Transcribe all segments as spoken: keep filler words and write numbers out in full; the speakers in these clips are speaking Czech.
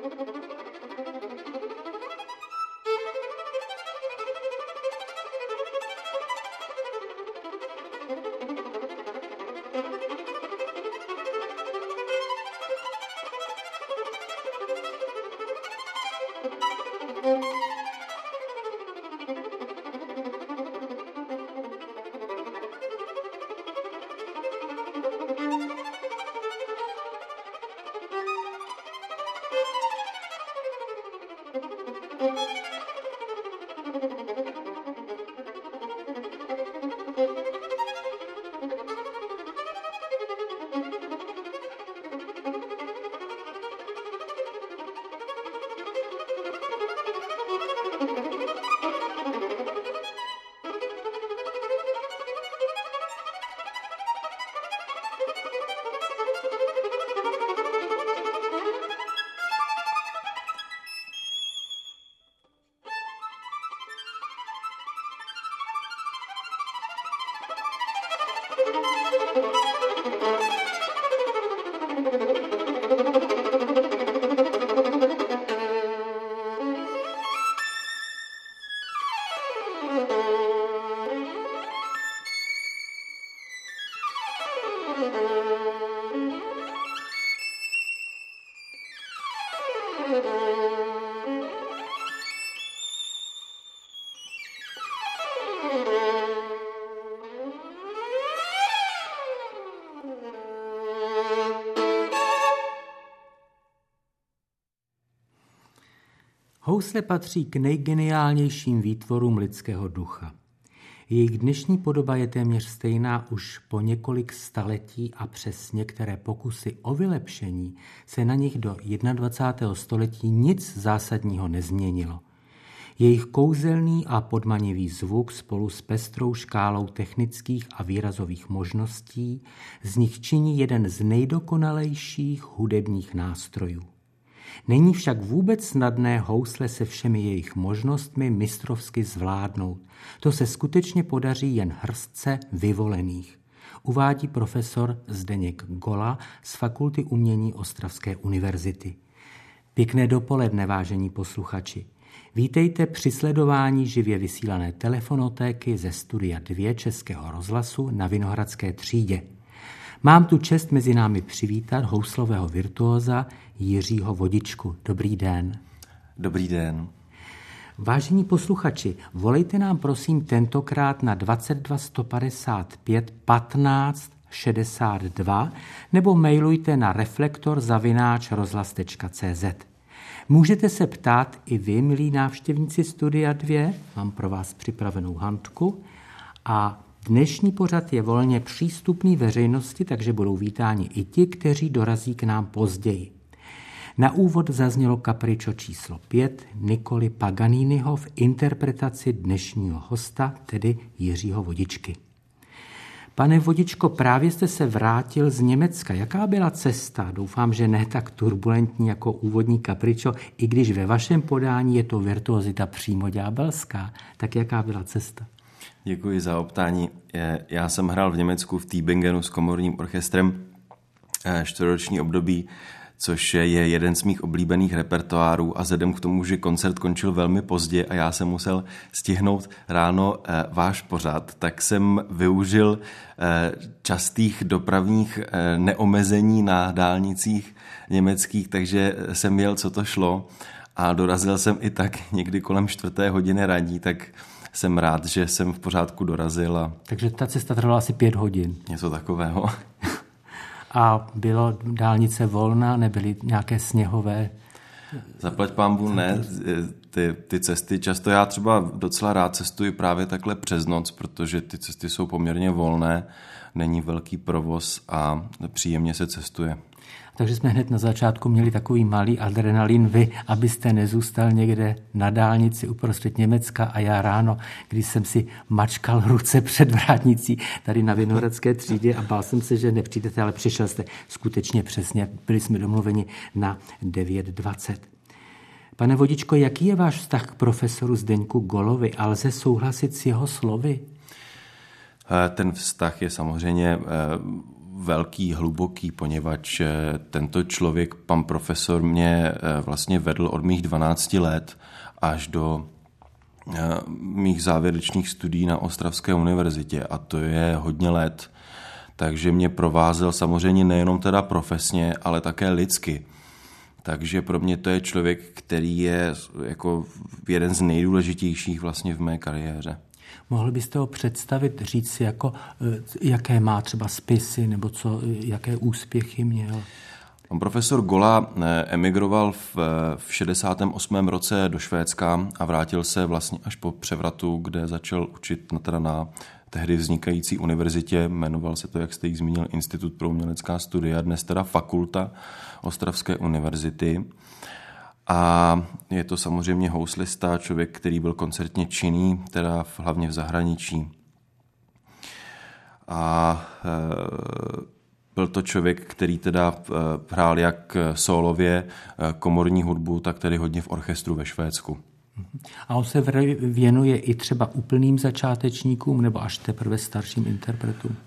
Housle patří k nejgeniálnějším výtvorům lidského ducha. Jejich dnešní podoba je téměř stejná už po několik staletí a přes některé pokusy o vylepšení se na nich do dvacátého prvního století nic zásadního nezměnilo. Jejich kouzelný a podmanivý zvuk spolu s pestrou škálou technických a výrazových možností z nich činí jeden z nejdokonalejších hudebních nástrojů. Není však vůbec snadné housle se všemi jejich možnostmi mistrovsky zvládnout. To se skutečně podaří jen hrstce vyvolených, uvádí profesor Zdeněk Gola z Fakulty umění Ostravské univerzity. Pěkné dopoledne, vážení posluchači. Vítejte při sledování živě vysílané telefonotéky ze studia dva Českého rozhlasu na Vinohradské třídě. Mám tu čest mezi námi přivítat houslového virtuóza Jiřího Vodičku. Dobrý den. Dobrý den. Vážení posluchači, volejte nám prosím tentokrát na dvacet dva sto padesát pět patnáct šedesát dva nebo mailujte na reflektor zavináč rozhlas tečka cé zet. Můžete se ptát i vy, milí návštěvníci Studia dva, mám pro vás připravenou handku a dnešní pořad je volně přístupný veřejnosti, takže budou vítáni i ti, kteří dorazí k nám později. Na úvod zaznělo kapričo číslo pět Niccoli Paganiniho v interpretaci dnešního hosta, tedy Jiřího Vodičky. Pane Vodičko, právě jste se vrátil z Německa. Jaká byla cesta? Doufám, že ne tak turbulentní jako úvodní kapričo, i když ve vašem podání je to virtuozita přímo ďábelská. Tak jaká byla cesta? Děkuji za optání. Já jsem hrál v Německu v Tübingenu s komorním orchestrem čtvrtoroční období, což je jeden z mých oblíbených repertoárů a vzhledem k tomu, že koncert končil velmi pozdě a já jsem musel stihnout ráno váš pořad, tak jsem využil častých dopravních neomezení na dálnicích německých, takže jsem jel, co to šlo a dorazil jsem i tak někdy kolem čtvrté hodiny ranní, tak jsem rád, že jsem v pořádku dorazil. A... Takže ta cesta trvala asi pět hodin. Něco takového. A bylo dálnice volná, nebyly nějaké sněhové? Zaplať pánbůh ne, ty, ty cesty, často já třeba docela rád cestuji právě takhle přes noc, protože ty cesty jsou poměrně volné, není velký provoz a příjemně se cestuje. Takže jsme hned na začátku měli takový malý adrenalin vy, abyste nezůstal někde na dálnici uprostřed Německa a já ráno, když jsem si mačkal ruce před vrátnicí tady na Vinohradské třídě a bál jsem se, že nepřijdete, ale přišel jste skutečně přesně. Byli jsme domluveni na devět dvacet. Pane Vodičko, jaký je váš vztah k profesoru Zdeňku Golovi a lze souhlasit s jeho slovy? Ten vztah je samozřejmě velký, hluboký, poněvadž tento člověk, pan profesor, mě vlastně vedl od mých dvanácti let až do mých závěrečných studií na Ostravské univerzitě a to je hodně let, takže mě provázel samozřejmě nejenom teda profesně, ale také lidsky. Takže pro mě to je člověk, který je jako jeden z nejdůležitějších vlastně v mé kariéře. Mohl byste ho představit, říct si, jako, jaké má třeba spisy nebo co, jaké úspěchy měl? Pan profesor Gola emigroval v, v šedesátém osmém roce do Švédska a vrátil se vlastně až po převratu, kde začal učit na, teda na tehdy vznikající univerzitě. Jmenoval se to, jak jste ji zmínil, Institut pro umělecká studia, dnes teda Fakulta Ostravské univerzity. A je to samozřejmě houslista, člověk, který byl koncertně činný, teda hlavně v zahraničí. A e, byl to člověk, který teda hrál jak sólově komorní hudbu, tak tedy hodně v orchestru ve Švédsku. A on se věnuje i třeba úplným začátečníkům nebo až teprve starším interpretům?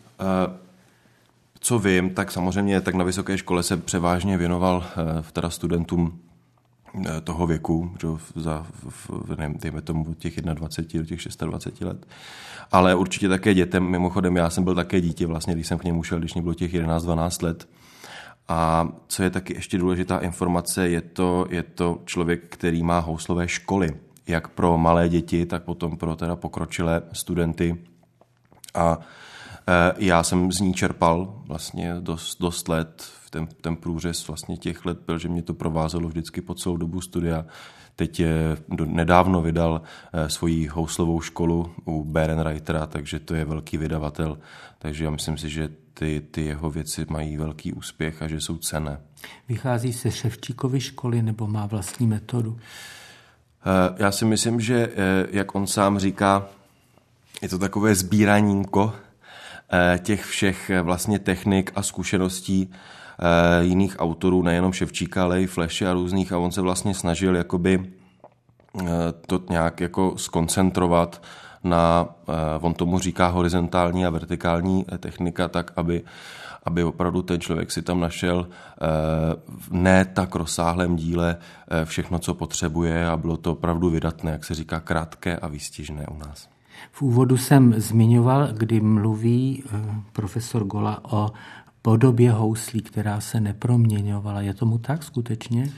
Co vím, tak samozřejmě tak na vysoké škole se převážně věnoval teda studentům toho věku, že za, nevím, dejme tomu od těch dvaceti jedna do těch dvaceti šesti let. Ale určitě také dětem, mimochodem já jsem byl také dítě, vlastně, když jsem k němu šel, když mě bylo těch jedenáct dvanáct let. A co je taky ještě důležitá informace, je to, je to člověk, který má houslové školy, jak pro malé děti, tak potom pro teda pokročilé studenty. A e, já jsem z ní čerpal vlastně dost, dost let. Ten, ten průřez vlastně těch let byl, že mě to provázelo vždycky po celou dobu studia. Teď je, do, nedávno vydal e, svoji houslovou školu u Bärenreitera, takže to je velký vydavatel. Takže já myslím si, že ty, ty jeho věci mají velký úspěch a že jsou cenné. Vychází se Ševčíkovy školy nebo má vlastní metodu? E, já si myslím, že e, jak on sám říká, je to takové sbíranímko e, těch všech vlastně technik a zkušeností jiných autorů, nejenom Ševčíka, ale i Fleše a různých, a on se vlastně snažil jakoby to nějak jako skoncentrovat na, on tomu říká horizontální a vertikální technika, tak aby, aby opravdu ten člověk si tam našel v ne tak rozsáhlém díle všechno, co potřebuje, a bylo to opravdu vydatné, jak se říká, krátké a výstižné u nás. V úvodu jsem zmiňoval, kdy mluví profesor Gola o podobě houslí, která se neproměňovala. Je tomu tak skutečně?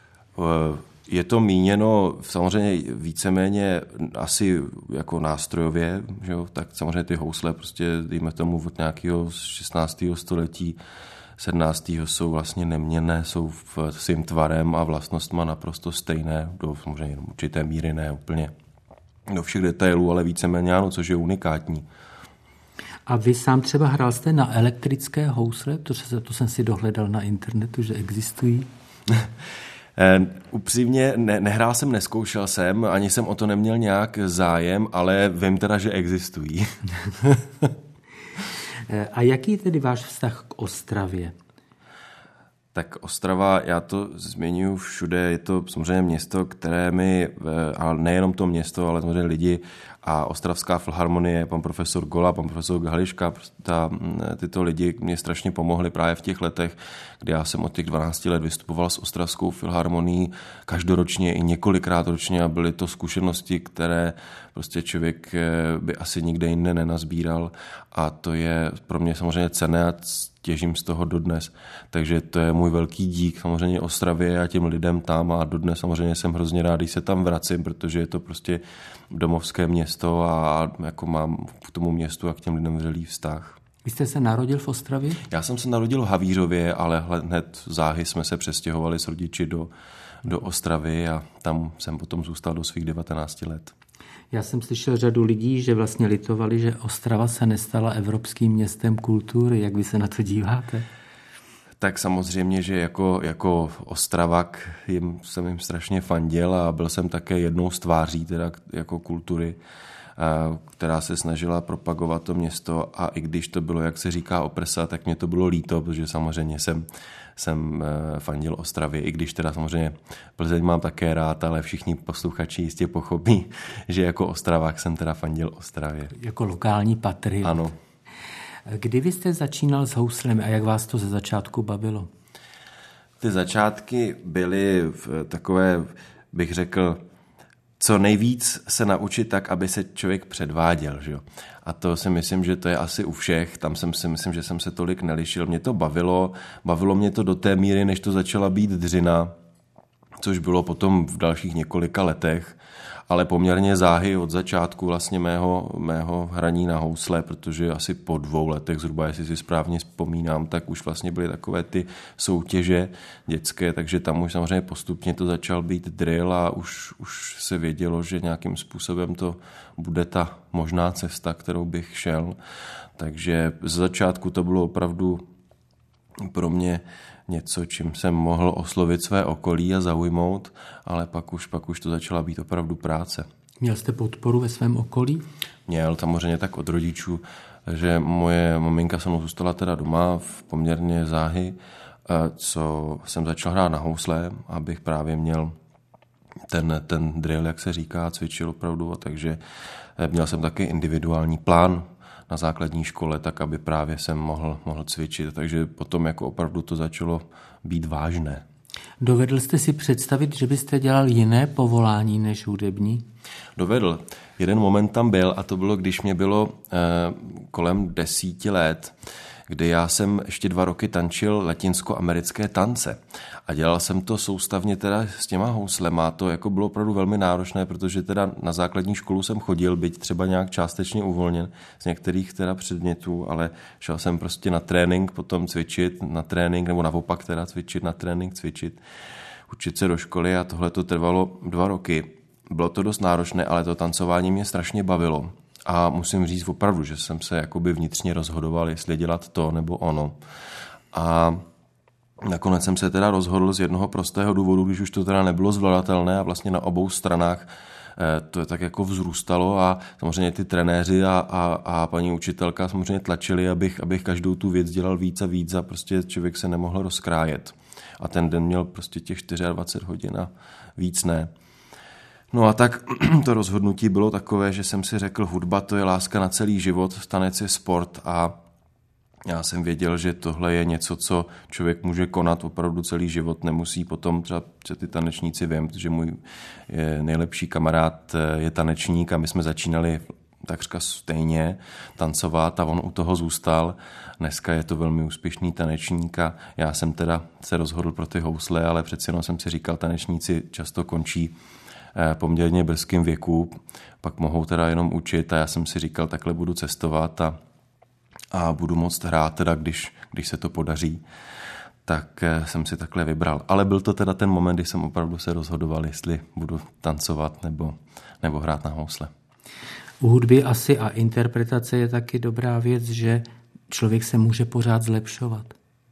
Je to míněno samozřejmě víceméně asi jako nástrojově, že jo? Tak samozřejmě ty housle prostě, dejme tomu, od nějakého šestnáctého století, sedmnáctého jsou vlastně neměnné, jsou v svým tvarem a vlastnostma naprosto stejné, do samozřejmě určité míry ne úplně do všech detailů, ale víceméně ano, což je unikátní. A vy sám třeba hrál jste na elektrické housle? To, to jsem si dohledal na internetu, že existují. Upřímně ne, nehrál jsem, neskoušel jsem, ani jsem o to neměl nějak zájem, ale vím teda, že existují. A jaký je tedy váš vztah k Ostravě? Tak Ostrava, já to zmiňuji všude, je to samozřejmě město, které mi, ale nejenom to město, ale samozřejmě lidi a Ostravská filharmonie, pan profesor Gola, pan profesor Hališka, ta, tyto lidi mě strašně pomohli právě v těch letech, kdy já jsem od těch dvanácti let vystupoval s Ostravskou filharmonií každoročně i několikrát ročně, a byly to zkušenosti, které prostě člověk by asi nikde jinde nenazbíral, a to je pro mě samozřejmě cenné a těžím z toho dodnes. Takže to je můj velký dík samozřejmě Ostravě a těm lidem tam, a dodnes samozřejmě jsem hrozně rád, když se tam vracím, protože je to prostě domovské město a jako mám k tomu městu a k těm lidem vřelý vztah. Vy jste se narodil v Ostravě? Já jsem se narodil v Havířově, ale hned záhy jsme se přestěhovali s rodiči do, do Ostravy a tam jsem potom zůstal do svých devatenácti let. Já jsem slyšel řadu lidí, že vlastně litovali, že Ostrava se nestala evropským městem kultury. Jak vy se na to díváte? Tak samozřejmě, že jako, jako Ostravak jim, jsem jim strašně fandil a byl jsem také jednou z tváří teda jako kultury, která se snažila propagovat to město, a i když to bylo, jak se říká, oprsa, tak mě to bylo líto, protože samozřejmě jsem, jsem fandil Ostravě, i když teda samozřejmě Plzeň mám také rád, ale všichni posluchači jistě pochopí, že jako Ostravák jsem teda fandil Ostravě. Jako lokální patriot. Ano. Kdy vy jste začínal s houslemi a jak vás to ze začátku bavilo? Ty začátky byly v takové, bych řekl, co nejvíc se naučit tak, aby se člověk předváděl. Že? A to si myslím, že to je asi u všech. Tam jsem si myslím, že jsem se tolik nelišil. Mě to bavilo. Bavilo mě to do té míry, než to začala být dřina, což bylo potom v dalších několika letech, ale poměrně záhy od začátku vlastně mého, mého hraní na housle, protože asi po dvou letech zhruba, jestli si správně vzpomínám, tak už vlastně byly takové ty soutěže dětské, takže tam už samozřejmě postupně to začal být drill a už, už se vědělo, že nějakým způsobem to bude ta možná cesta, kterou bych šel. Takže z začátku to bylo opravdu pro mě něco, čím jsem mohl oslovit své okolí a zaujmout, ale pak už, pak už to začala být opravdu práce. Měl jste podporu ve svém okolí? Měl, samozřejmě tak od rodičů, že moje maminka se mnou zůstala teda doma v poměrně záhy, co jsem začal hrát na housle, abych právě měl ten, ten drill, jak se říká, cvičil opravdu, takže měl jsem taky individuální plán na základní škole, tak aby právě jsem mohl, mohl cvičit. Takže potom jako opravdu to začalo být vážné. Dovedl jste si představit, že byste dělal jiné povolání než hudební? Dovedl. Jeden moment tam byl a to bylo, když mě bylo eh, kolem desíti let, kdy já jsem ještě dva roky tančil latinsko-americké tance a dělal jsem to soustavně teda s těma houslema. To jako bylo opravdu velmi náročné, protože teda na základní školu jsem chodil, byť třeba nějak částečně uvolněn z některých teda předmětů, ale šel jsem prostě na trénink, potom cvičit na trénink, nebo naopak teda cvičit na trénink, cvičit, učit se do školy a tohle to trvalo dva roky. Bylo to dost náročné, ale to tancování mě strašně bavilo. A musím říct opravdu, že jsem se jakoby vnitřně rozhodoval, jestli dělat to nebo ono. A nakonec jsem se teda rozhodl z jednoho prostého důvodu, když už to teda nebylo zvladatelné a vlastně na obou stranách to tak jako vzrůstalo a samozřejmě ty trenéři a, a, a paní učitelka samozřejmě tlačili, abych, abych každou tu věc dělal víc a víc a prostě člověk se nemohl rozkrájet. A ten den měl prostě těch dvacet čtyři hodin a víc ne. No a tak to rozhodnutí bylo takové, že jsem si řekl, hudba to je láska na celý život, tanec je sport a já jsem věděl, že tohle je něco, co člověk může konat opravdu celý život, nemusí potom třeba ty tanečníci, vím, protože můj nejlepší kamarád je tanečník a my jsme začínali takřka stejně tancovat a on u toho zůstal. Dneska je to velmi úspěšný tanečník a já jsem teda se rozhodl pro ty housle, ale přeci jenom jsem si říkal, tanečníci často končí poměrně brzkým věku, pak mohou teda jenom učit a já jsem si říkal, takhle budu cestovat a, a budu moct hrát teda, když, když se to podaří, tak jsem si takhle vybral. Ale byl to teda ten moment, kdy jsem opravdu se rozhodoval, jestli budu tancovat nebo, nebo hrát na housle. U hudby asi a interpretace je taky dobrá věc, že člověk se může pořád zlepšovat.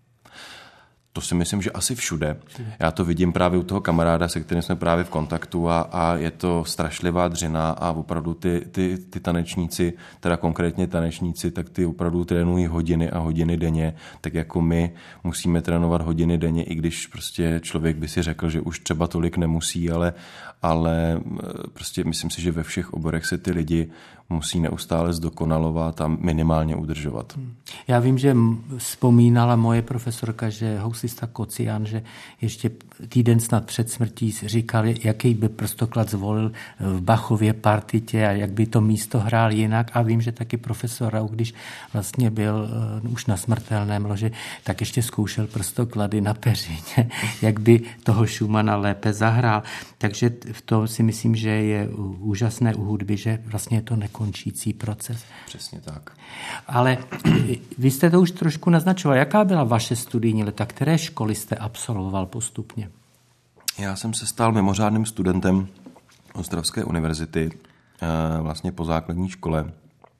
To si myslím, že asi všude. Já to vidím právě u toho kamaráda, se kterým jsme právě v kontaktu a, a je to strašlivá dřina a opravdu ty, ty, ty tanečníci, teda konkrétně tanečníci, tak ty opravdu trénují hodiny a hodiny denně, tak jako my musíme trénovat hodiny denně, i když prostě člověk by si řekl, že už třeba tolik nemusí, ale, ale prostě myslím si, že ve všech oborech se ty lidi musí neustále zdokonalovat a minimálně udržovat. Já vím, že vzpomínala moje profesorka, že houslista Kocian, že ještě týden snad před smrtí říkal, jaký by prstoklad zvolil v Bachově partitě a jak by to místo hrál jinak. A vím, že taky profesor Rauch, když vlastně byl uh, už na smrtelném loži, tak ještě zkoušel prstoklady na peřině, jak by toho Schumana lépe zahrál. Takže v tom si myslím, že je úžasné u hudby, že vlastně je to nekončící proces. Přesně tak. Ale vy jste to už trošku naznačoval. Jaká byla vaše studijní léta? Které školy jste absolvoval postupně? Já jsem se stal mimořádným studentem Ostravské univerzity, vlastně po základní škole.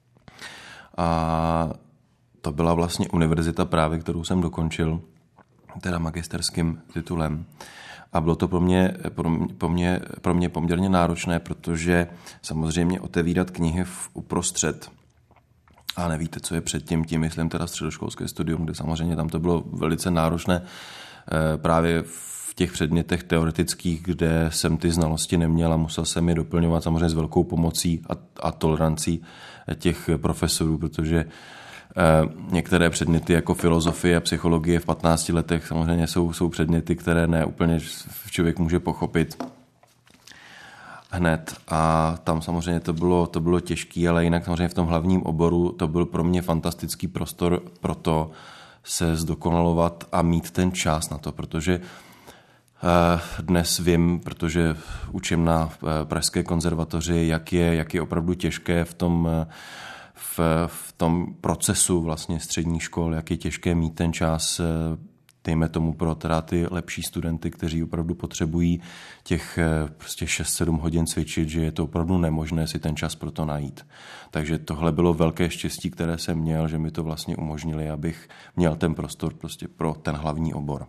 A to byla vlastně univerzita právě, kterou jsem dokončil, teda magisterským titulem. A bylo to pro mě, pro mě, pro mě, pro mě poměrně náročné, protože samozřejmě otevírat knihy v uprostřed a nevíte, co je předtím, tím myslím teda středoškolské studium, kde samozřejmě tam to bylo velice náročné právě v těch předmětech teoretických, kde jsem ty znalosti neměl a musel jsem je doplňovat samozřejmě s velkou pomocí a, a tolerancí těch profesorů, protože Některé předměty jako filozofie a psychologie v patnácti letech samozřejmě jsou, jsou předměty, které ne úplně člověk může pochopit hned a tam samozřejmě to bylo, to bylo těžké, ale jinak samozřejmě v tom hlavním oboru to byl pro mě fantastický prostor pro to se zdokonalovat a mít ten čas na to, protože dnes vím, protože učím na Pražské konzervatoři, jak je, jak je opravdu těžké v tom, v, v tom procesu vlastně středních škol, jak je těžké mít ten čas, dejme tomu pro teda ty lepší studenty, kteří opravdu potřebují těch prostě šest sedm hodin cvičit, že je to opravdu nemožné si ten čas pro to najít. Takže tohle bylo velké štěstí, které jsem měl, že mi to vlastně umožnili, abych měl ten prostor prostě pro ten hlavní obor.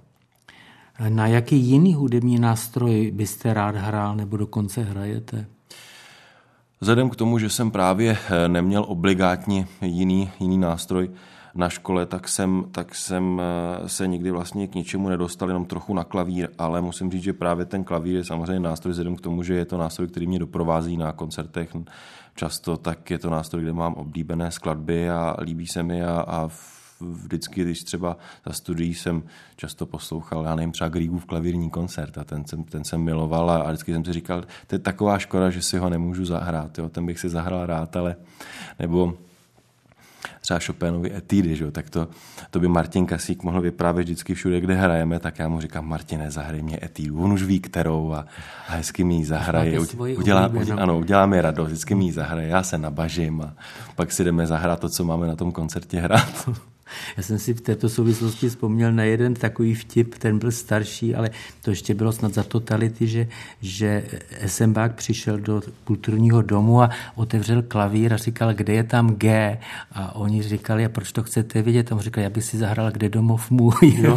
Na jaký jiný hudební nástroj byste rád hrál nebo dokonce hrajete? Vzhledem k tomu, že jsem právě neměl obligátně jiný, jiný nástroj na škole, tak jsem, tak jsem se nikdy vlastně k ničemu nedostal, jenom trochu na klavír, ale musím říct, že právě ten klavír je samozřejmě nástroj vzhledem k tomu, že je to nástroj, který mě doprovází na koncertech často, tak je to nástroj, kde mám oblíbené skladby a líbí se mi a, a vždycky, když třeba za studií jsem často poslouchal, já nevím, třeba Griegův klavírní koncert a ten jsem, ten jsem miloval a vždycky jsem si říkal, to je taková škoda, že si ho nemůžu zahrát, jo? Ten bych si zahrál rád, ale nebo třeba Chopinovy etudy, že? Tak to, to by Martin Kasík mohl vyprávět vždycky všude, kde hrajeme, tak já mu říkám, Martine, zahraj mě etudu, on už ví kterou a, a hezky mi ji zahraje, udělá, ano, udělá mi radost, vždycky mi ji zahraje, já se nabažím a pak si jdeme zahrát to, co máme na tom koncertě hrát. Já jsem si v této souvislosti vzpomněl na jeden takový vtip, ten byl starší, ale to ještě bylo snad za totality, že, že Esenbach přišel do kulturního domu a otevřel klavír a říkal, kde je tam G? A oni říkali, a proč to chcete vědět? A on říkal, já bych si zahrál, kde domov můj. Jo.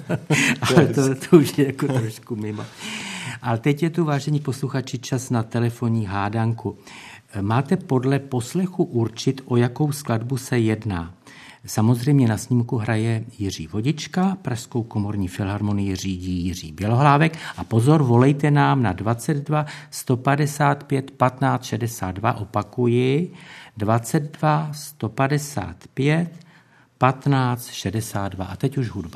Ale to, to už je jako trošku mimo. Ale teď je tu, vážení posluchači, čas na telefonní hádanku. Máte podle poslechu určit, o jakou skladbu se jedná. Samozřejmě na snímku hraje Jiří Vodička, Pražskou komorní filharmonii řídí Jiří Bělohlávek a pozor, volejte nám na dvacet dva sto padesát pět patnáct šedesát dva, opakuji, dvacet dva sto padesát pět patnáct šedesát dva a teď už hudba.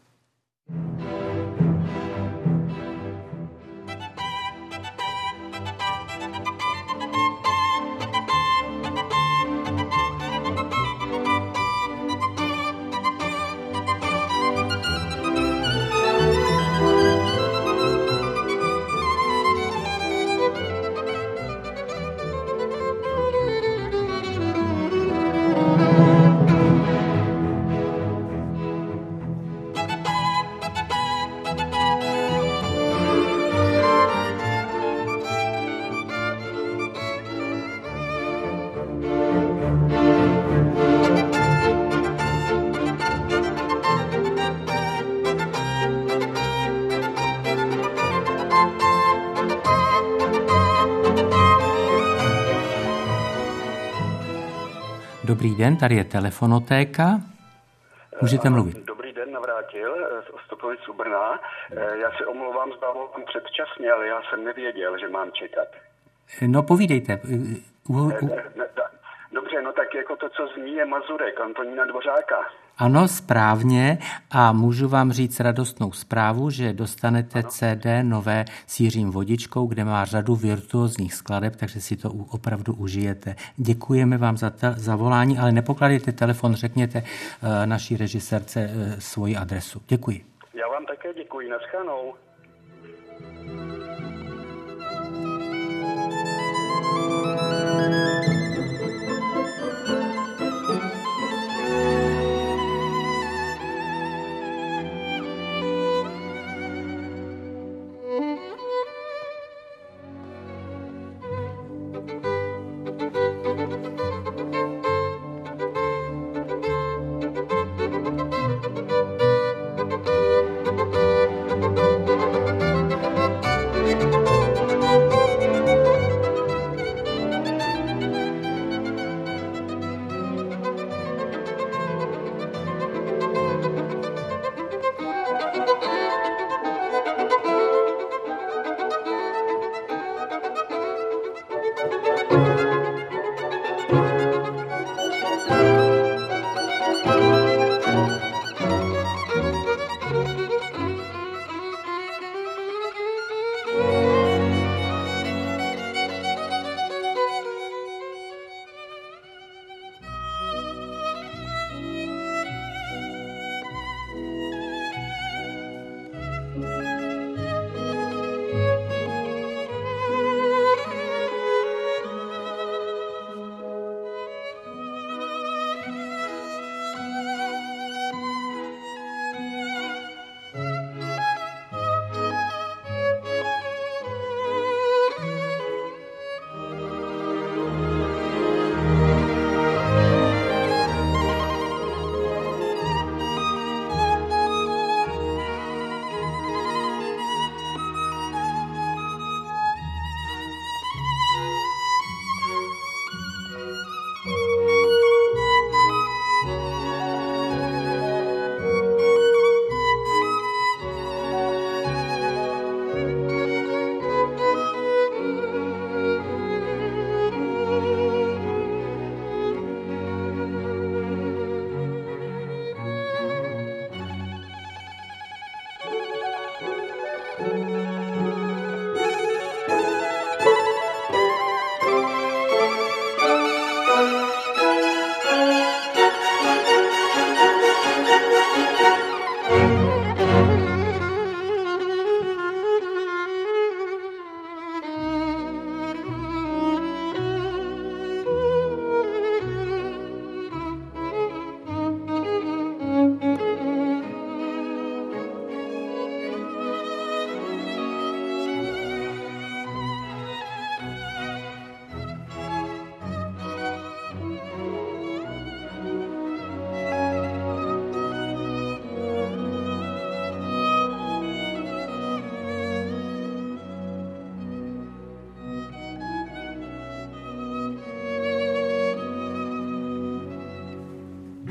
Dobrý den, tady je telefonotéka. Můžete mluvit. Dobrý den, Navrátil z Ostokovic u Brna. Já se omlouvám, zdávám předčasně, ale já jsem nevěděl, že mám čekat. No povídejte. U, u... Dobře, no tak jako to, co zní, je Mazurek, Antonína Dvořáka. Ano, správně a můžu vám říct radostnou zprávu, že dostanete ano. C D nové s Jiřím Vodičkou, kde má řadu virtuózních skladeb, takže si to opravdu užijete. Děkujeme vám za, te- za volání, ale nepokladejte telefon, řekněte uh, naší režisérce uh, svoji adresu. Děkuji. Já vám také děkuji, naschledanou.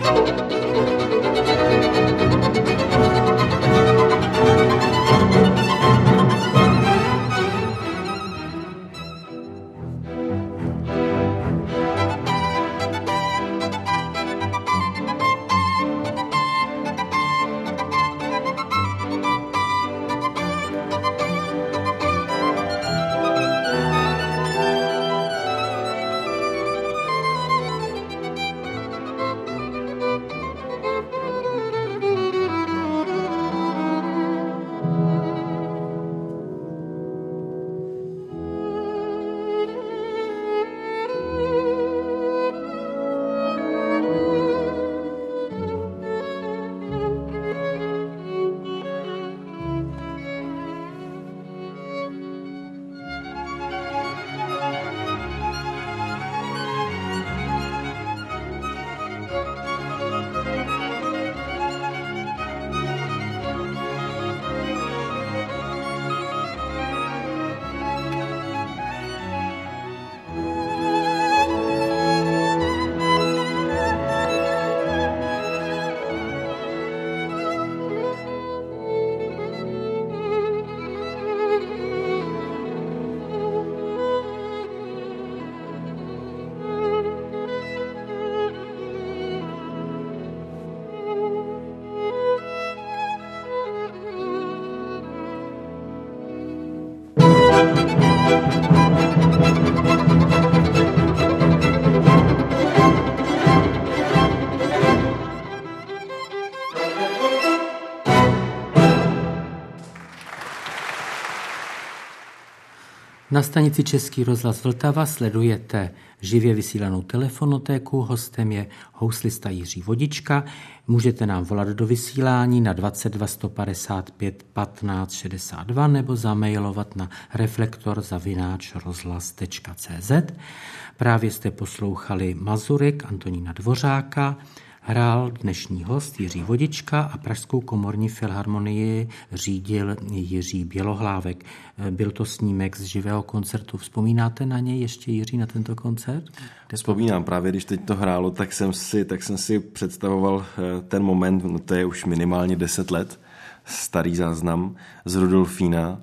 Na stanici Český rozhlas Vltava sledujete živě vysílanou telefonotéku. Hostem je houslista Jiří Vodička. Můžete nám volat do vysílání na dvacet dva sto padesát pět patnáct šedesát dva nebo zamailovat na reflektor zavináč rozhlas tečka cé zet. Právě jste poslouchali Mazurek Antonína Dvořáka, hrál dnešní host Jiří Vodička a Pražskou komorní filharmonii řídil Jiří Bělohlávek. Byl to snímek z živého koncertu. Vzpomínáte na něj ještě, Jiří, na tento koncert? Vzpomínám, právě když teď to hrálo, tak jsem si, tak jsem si představoval ten moment, no to je už minimálně deset let, starý záznam z Rudolfína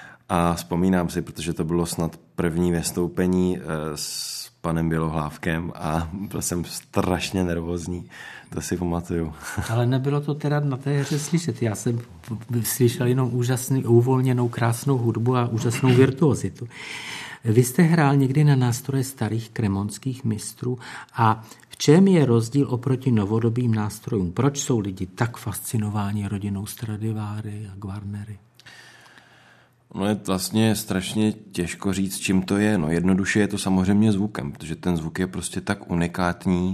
a vzpomínám si, protože to bylo snad první vystoupení s panem Bělohlávkem a byl jsem strašně nervózní, to si pamatuju. Ale nebylo to teda na té hře slyšet. Já jsem slyšel jenom úžasný, uvolněnou, krásnou hudbu a úžasnou virtuozitu. Vy jste hrál někdy na nástroje starých kremonských mistrů a v čem je rozdíl oproti novodobým nástrojům? Proč jsou lidi tak fascinováni rodinou Stradivari a Guarnery? No je vlastně strašně těžko říct, čím to je. No jednoduše je to samozřejmě zvukem, protože ten zvuk je prostě tak unikátní,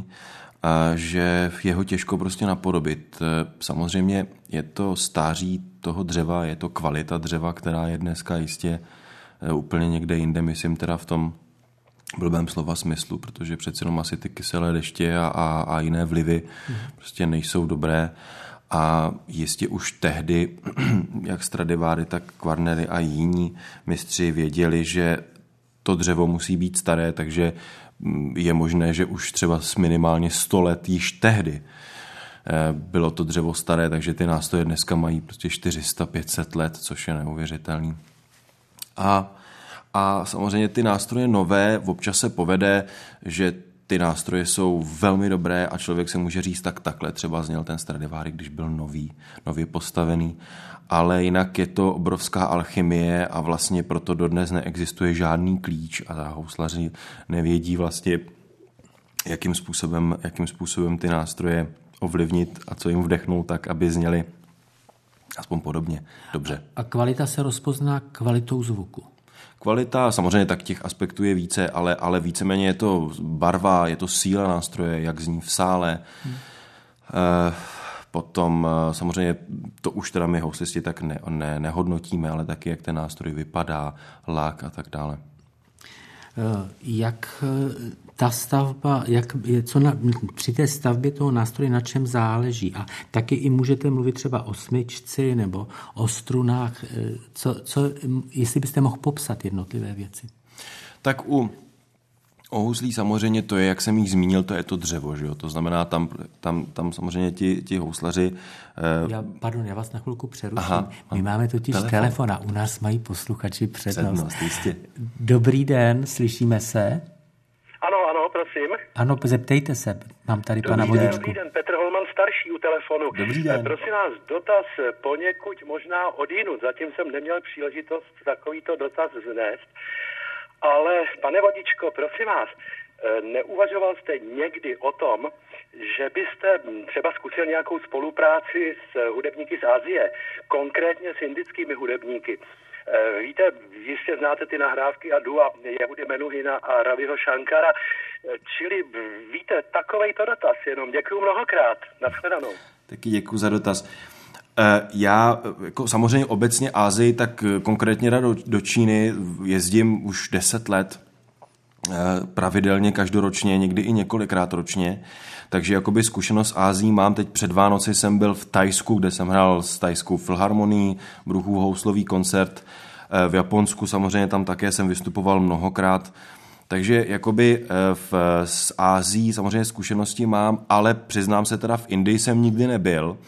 že je ho těžko prostě napodobit. Samozřejmě je to stáří toho dřeva, je to kvalita dřeva, která je dneska jistě úplně někde jinde, myslím teda v tom blbém slova smyslu, protože přece jenom asi ty kyselé deště a, a, a jiné vlivy prostě nejsou dobré. A jistě už tehdy, jak Stradivari, tak Guarnery a jiní mistři věděli, že to dřevo musí být staré, takže je možné, že už třeba s minimálně sto let již tehdy bylo to dřevo staré, takže ty nástroje dneska mají prostě čtyři sta pět set let, což je neuvěřitelný. A, a samozřejmě ty nástroje nové občas se povede, že ty nástroje jsou velmi dobré a člověk se může říct, tak takhle třeba zněl ten Stradivari, když byl nový, nově postavený. Ale jinak je to obrovská alchymie a vlastně proto dodnes neexistuje žádný klíč a houslaři nevědí vlastně, jakým způsobem, jakým způsobem ty nástroje ovlivnit a co jim vdechnout tak, aby zněly aspoň podobně dobře. A kvalita se rozpozná kvalitou zvuku. Kvalita, samozřejmě tak těch aspektů je více, ale, ale víceméně je to barva, je to síla nástroje, jak zní v sále. Hmm. E, potom samozřejmě to už teda my houslisti tak ne, ne, nehodnotíme, ale taky, jak ten nástroj vypadá, lak a tak dále. Jak ta stavba, jak, co na, při té stavbě toho nástroje na čem záleží? A taky i můžete mluvit třeba o smyčci nebo o strunách. Co, co, jestli byste mohl popsat jednotlivé věci? Tak u, O houslí samozřejmě to je, jak jsem jich zmínil, to je to dřevo, že jo? To znamená, tam, tam, tam samozřejmě ti, ti houslaři... Eh... Já, pardon, já vás na chvilku přeruším. Aha, My máme totiž telefon. telefon a u nás mají posluchači přednost. Přednost, jistě. Dobrý den, slyšíme se? Ano, ano, prosím. Ano, zeptejte se, mám tady dobrý pana den, Vodičku. Dobrý den, Petr Holman starší u telefonu. Dobrý den. Prosím vás, dotaz poněkud možná odjinud. Zatím jsem neměl příležitost takovýto dotaz vznést. Ale, pane Vodičko, prosím vás, neuvažoval jste někdy o tom, že byste třeba zkusil nějakou spolupráci s hudebníky z Asie, konkrétně s indickými hudebníky? Víte, jistě znáte ty nahrávky a dua Jehudy Menuhina a Raviho Shankara, čili víte, takovejto dotaz jenom. Děkuju mnohokrát. Nashledanou. Taky děkuju za dotaz. Já jako samozřejmě obecně Asii, tak konkrétně do, do Číny jezdím už deset let, pravidelně každoročně, někdy i několikrát ročně, takže jakoby zkušenost s Ázií mám. Teď před Vánoci jsem byl v Thajsku, kde jsem hrál s Thajskou filharmonií, Bruchův houslový koncert, v Japonsku samozřejmě tam také jsem vystupoval mnohokrát, takže jakoby v, s Ázií samozřejmě zkušenosti mám, ale přiznám se teda v Indii jsem nikdy nebyl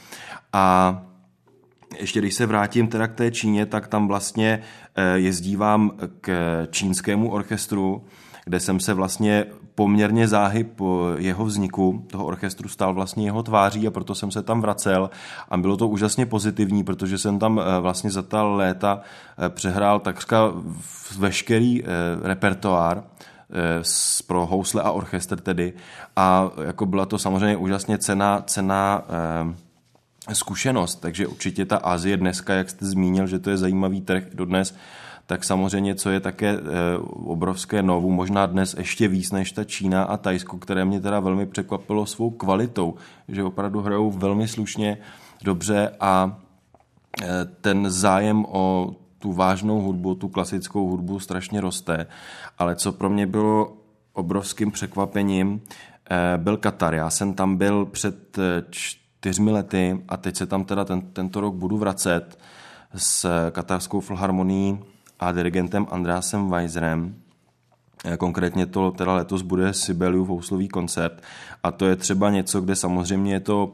a ještě když se vrátím teda k té Číně, tak tam vlastně jezdívám k čínskému orchestru, kde jsem se vlastně poměrně záhy po jeho vzniku toho orchestru stal vlastně jeho tváří a proto jsem se tam vracel a bylo to úžasně pozitivní, protože jsem tam vlastně za ta léta přehrál takřka veškerý repertoár pro housle a orchestr tedy a jako byla to samozřejmě úžasně cenná, cenná zkušenost, takže určitě ta Asie dneska, jak jste zmínil, že to je zajímavý trh dodnes, tak samozřejmě, co je také e, obrovské novum, možná dnes ještě víc než ta Čína a Thajsko, které mě teda velmi překvapilo svou kvalitou, že opravdu hrajou velmi slušně, dobře a e, ten zájem o tu vážnou hudbu, tu klasickou hudbu strašně roste, ale co pro mě bylo obrovským překvapením, e, byl Katar. Já jsem tam byl před čtyřmi lety a teď se tam teda ten, tento rok budu vracet s katarskou filharmonií a dirigentem Andreasem Weiserem. Konkrétně to teda letos bude Sibeliův houslový koncert a to je třeba něco, kde samozřejmě je to uh,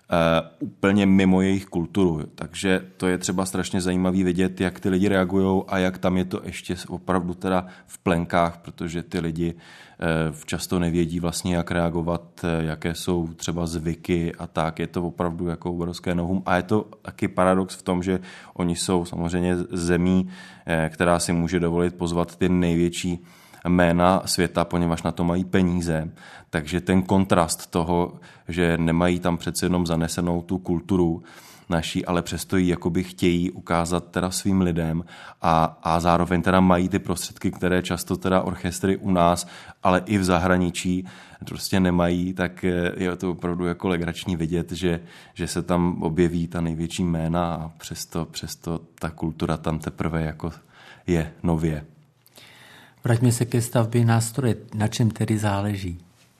úplně mimo jejich kulturu, takže to je třeba strašně zajímavý vidět, jak ty lidi reagujou a jak tam je to ještě opravdu teda v plenkách, protože ty lidi uh, často nevědí vlastně, jak reagovat, jaké jsou třeba zvyky a tak, je to opravdu jako obrovské novum a je to taky paradox v tom, že oni jsou samozřejmě zemí, která si může dovolit pozvat ty největší jména světa, poněvadž na to mají peníze. Takže ten kontrast toho, že nemají tam přece jenom zanesenou tu kulturu naší, ale přesto ji jakoby chtějí ukázat teda svým lidem a, a zároveň teda mají ty prostředky, které často teda orchestry u nás, ale i v zahraničí prostě nemají, tak je to opravdu jako legrační vidět, že, že se tam objeví ta největší jména a přesto, přesto ta kultura tam teprve jako je nově. Vraťme se ke stavbě nástroje. Na čem tedy záleží?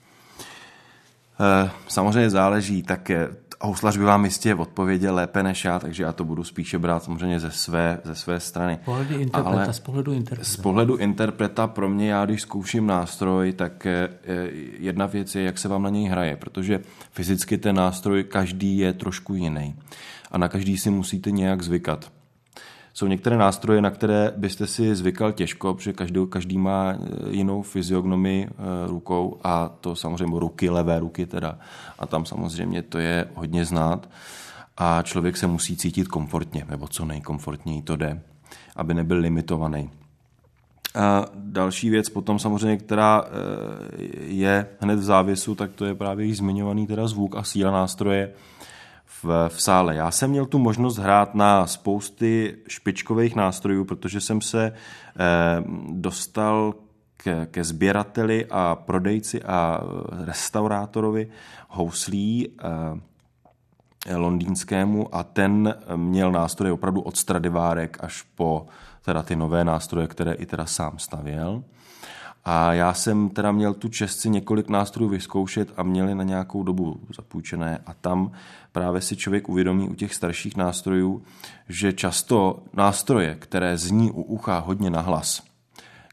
Samozřejmě záleží, tak houslař by vám jistě odpověděl lépe než já, takže já to budu spíše brát samozřejmě ze své, ze své strany. Pohledu interpreta, Ale z pohledu interpreta. Z pohledu interpreta pro mě, já když zkouším nástroj, tak jedna věc je, jak se vám na něj hraje, protože fyzicky ten nástroj každý je trošku jiný a na každý si musíte nějak zvykat. Jsou některé nástroje, na které byste si zvykal těžko, protože každý, každý má jinou fyziognomii rukou a to samozřejmě ruky, levé ruky teda. A tam samozřejmě to je hodně znát a člověk se musí cítit komfortně, nebo co nejkomfortněji to jde, aby nebyl limitovaný. A další věc potom samozřejmě, která je hned v závěsu, tak to je právě již zmiňovaný teda zvuk a síla nástroje v, v sále. Já jsem měl tu možnost hrát na spousty špičkových nástrojů, protože jsem se eh, dostal ke, ke sběrateli a prodejci a restaurátorovi houslí eh, londýnskému a ten měl nástroje opravdu od Stradivárek až po teda ty nové nástroje, které i teda sám stavěl. A já jsem teda měl tu čest si několik nástrojů vyzkoušet a měli na nějakou dobu zapůjčené a tam právě si člověk uvědomí u těch starších nástrojů, že často nástroje, které zní u ucha hodně nahlas,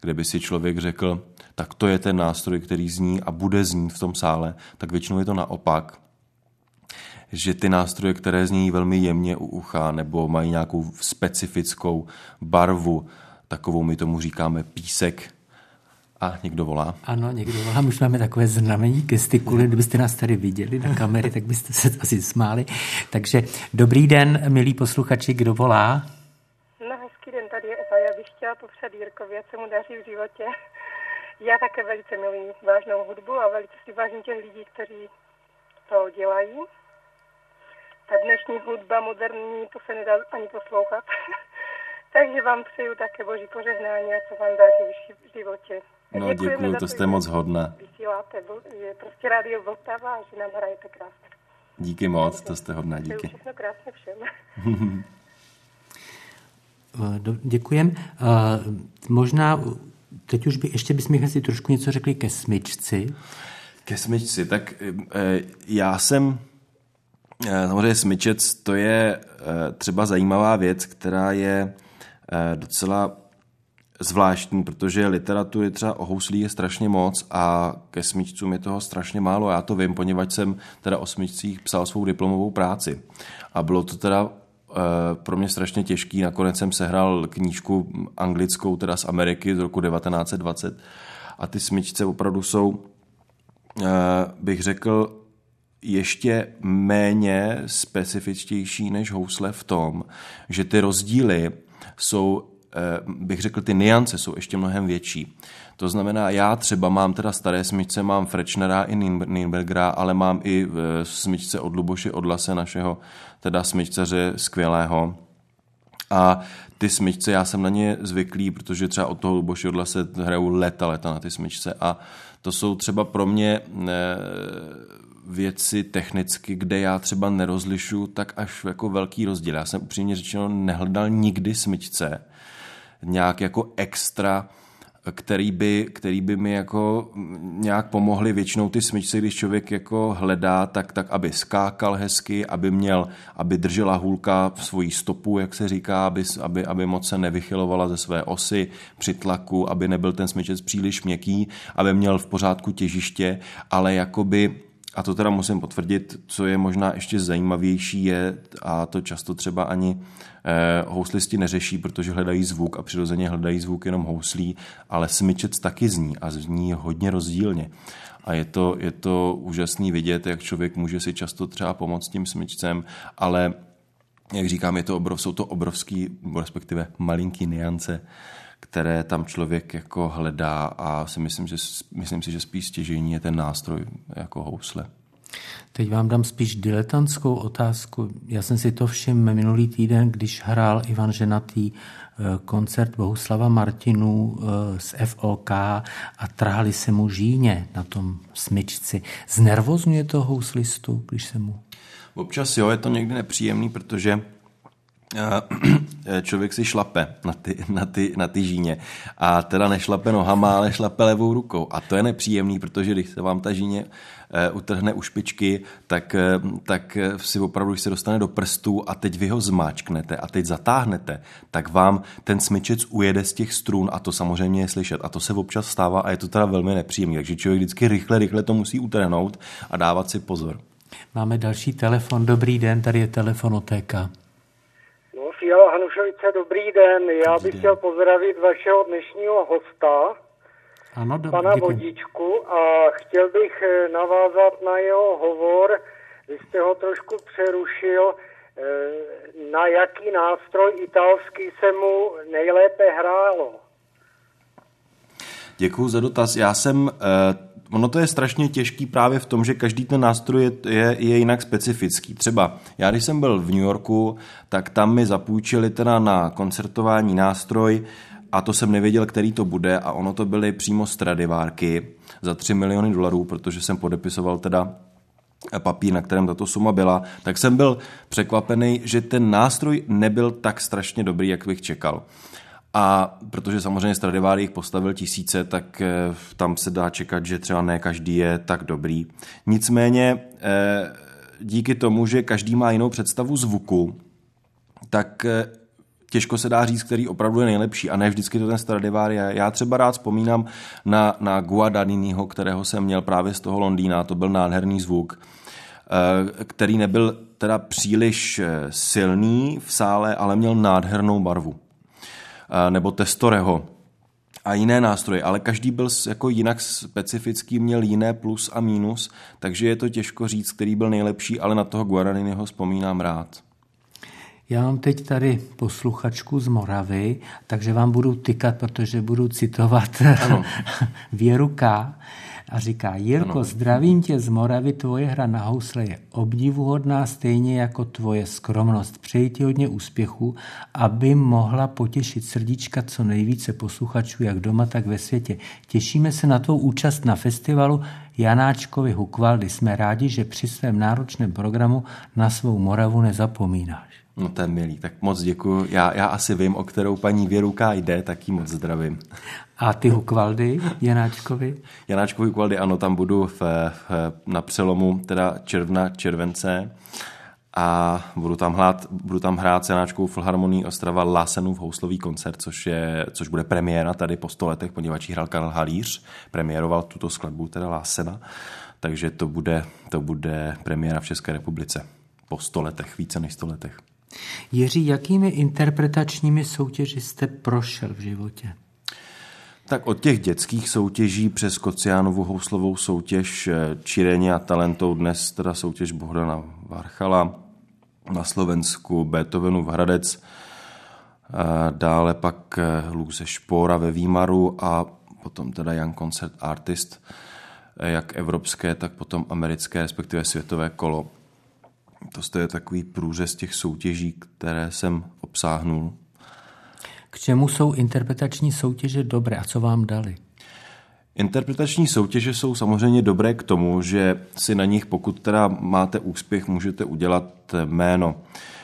kde by si člověk řekl, tak to je ten nástroj, který zní a bude znít v tom sále, tak většinou je to naopak, že ty nástroje, které zní velmi jemně u ucha nebo mají nějakou specifickou barvu, takovou my tomu říkáme písek. A někdo volá. Ano, někdo volá. Už máme takové znamení, gestikuly. Kdybyste nás tady viděli na kamery, tak byste se asi smáli. Takže dobrý den, milí posluchači, kdo volá? No, hezký den, tady je Eva. Já bych chtěla popřát Jirkovi, ať se mu daří v životě. Já také velice miluji vážnou hudbu a velice si vážím těch lidí, kteří to dělají. Ta dnešní hudba moderní, to se nedá ani poslouchat. Takže vám přeju také boží požehnání, ať se vám daří v životě. No, děkuju, to jste moc hodná. Vysíláte, je prostě rádio Vltava a že nám hrajete krásně. Díky moc, to jste hodná, díky. Přeju všechno krásně všem. Děkujem. Možná teď už by, ještě bychom si trošku něco řekli ke smyčci. Ke smyčci, tak já jsem, samozřejmě smyčec, to je třeba zajímavá věc, která je docela zvláštní, protože literatury třeba o houslí je strašně moc a ke smyčcům je toho strašně málo. Já to vím, poněvadž jsem teda o smyčcích psal svou diplomovou práci. A bylo to teda e, pro mě strašně těžký. Nakonec jsem sehnal knížku anglickou, teda z Ameriky z roku devatenáct set dvacet. A ty smyčce opravdu jsou, e, bych řekl, ještě méně specifičtější než housle v tom, že ty rozdíly jsou, bych řekl, ty niance jsou ještě mnohem větší. To znamená, já třeba mám teda staré smyčce, mám Frechnera i Nürnbergera, ale mám i smyčce od Luboše Odlase, našeho teda smyčcaře skvělého. A ty smyčce, já jsem na ně zvyklý, protože třeba od toho Luboše Odlase hraju leta, leta na ty smyčce a to jsou třeba pro mě věci technicky, kde já třeba nerozlišu tak až jako velký rozdíl. Já jsem upřímně řečeno nehledal nikdy smyčce nějak jako extra, který by, který by mi jako nějak pomohly. Většinou ty smyčce, když člověk jako hledá, tak, tak aby skákal hezky, aby měl, aby držela hůlka svoji stopu, jak se říká, aby, aby, aby moc se nevychylovala ze své osy při tlaku, aby nebyl ten smyčec příliš měkký, aby měl v pořádku těžiště, ale jakoby, a to teda musím potvrdit, co je možná ještě zajímavější je, a to často třeba ani eh, houslisti neřeší, protože hledají zvuk a přirozeně hledají zvuk jenom houslí, ale smyčec taky zní a zní hodně rozdílně. A je to, je to úžasný vidět, jak člověk může si často třeba pomoct tím smyčcem, ale jak říkám, je to obrov, jsou to obrovský, respektive malinký niance, které tam člověk jako hledá a si myslím, že, myslím si, že spíš stěžejní je ten nástroj jako housle. Teď vám dám spíš diletantskou otázku. Já jsem si to všiml minulý týden, když hrál Ivan Ženatý koncert Bohuslava Martinů z F O K a trhali se mu žíně na tom smyčci. Znervozňuje to houslistu, když se mu... Občas jo, je to někdy nepříjemný, protože člověk si šlape na ty, na, ty, na ty žíně a teda nešlape nohama, ale šlape levou rukou a to je nepříjemný, protože když se vám ta žíně utrhne u špičky, tak, tak si opravdu, když se dostane do prstů a teď vy ho zmáčknete a teď zatáhnete, tak vám ten smyčec ujede z těch strun a to samozřejmě je slyšet a to se občas stává a je to teda velmi nepříjemný, takže člověk vždycky rychle, rychle to musí utrhnout a dávat si pozor. Máme další telefon, dobrý den, tady je telefonotéka. Fiala Hanušovice, dobrý den. Já bych chtěl pozdravit vašeho dnešního hosta, ano, do, pana děkuji. Vodičku, a chtěl bych navázat na jeho hovor. Vy jste ho trošku přerušil. Na jaký nástroj italský se mu nejlépe hrálo? Děkuju za dotaz. Já jsem... Uh... Ono to je strašně těžký právě v tom, že každý ten nástroj je, je, je jinak specifický. Třeba já, když jsem byl v New Yorku, tak tam mi zapůjčili teda na koncertování nástroj a to jsem nevěděl, který to bude a ono to byly přímo Stradivárky za tři miliony dolarů, protože jsem podepisoval teda papír, na kterém tato suma byla, tak jsem byl překvapený, že ten nástroj nebyl tak strašně dobrý, jak bych čekal. A protože samozřejmě Stradivari jich postavil tisíce, tak tam se dá čekat, že třeba ne každý je tak dobrý. Nicméně díky tomu, že každý má jinou představu zvuku, tak těžko se dá říct, který opravdu je nejlepší a ne vždycky to ten Stradivari je. Já třeba rád vzpomínám na, na Guadagniniho, kterého jsem měl právě z toho Londýna, to byl nádherný zvuk, který nebyl teda příliš silný v sále, ale měl nádhernou barvu. Nebo Testoreho a jiné nástroje, ale každý byl jako jinak specifický, měl jiné plus a mínus, takže je to těžko říct, který byl nejlepší, ale na toho Guadagniniho vzpomínám rád. Já mám teď tady posluchačku z Moravy, takže vám budu tykat, protože budu citovat Věru K. A říká, Jirko, ano. Zdravím tě z Moravy, tvoje hra na housle je obdivuhodná, stejně jako tvoje skromnost. Přeji ti hodně úspěchu, aby mohla potěšit srdíčka co nejvíce posluchačů, jak doma, tak ve světě. Těšíme se na tvou účast na festivalu Janáčkovy Hukvaldy. Jsme rádi, že při svém náročném programu na svou Moravu nezapomínáš. No to je milý, tak moc děkuju. Já, já asi vím, o kterou paní Věruka jde, tak jí moc zdravím. A ty Hukvaldy, Janáčkovi? Janáčkovi Hukvaldy, ano, tam budu v, v, na přelomu teda června, července a budu tam hrát, budu tam hrát s Janáčkovou filharmonií Ostrava Lásenův houslový koncert, což, je, což bude premiéra tady po sto letech, poněvadž hrál Karel Halíř, premiéroval tuto skladbu, teda Lásena, takže to bude, to bude premiéra v České republice po sto letech, více než sto letech. Jiří, jakými interpretačními soutěži jste prošel v životě? Tak od těch dětských soutěží přes Kociánovu houslovou soutěž Čireně a talentou, dnes teda soutěž Bohdana Varchala na Slovensku, Beethovenův Hradec, dále pak Luxe Špóra ve Výmaru a potom teda Young Concert Artist, jak evropské, tak potom americké, respektive světové kolo. To je takový průřez těch soutěží, které jsem obsáhnul. K čemu jsou interpretační soutěže dobré a co vám dali? Interpretační soutěže jsou samozřejmě dobré k tomu, že si na nich, pokud teda máte úspěch, můžete udělat jméno.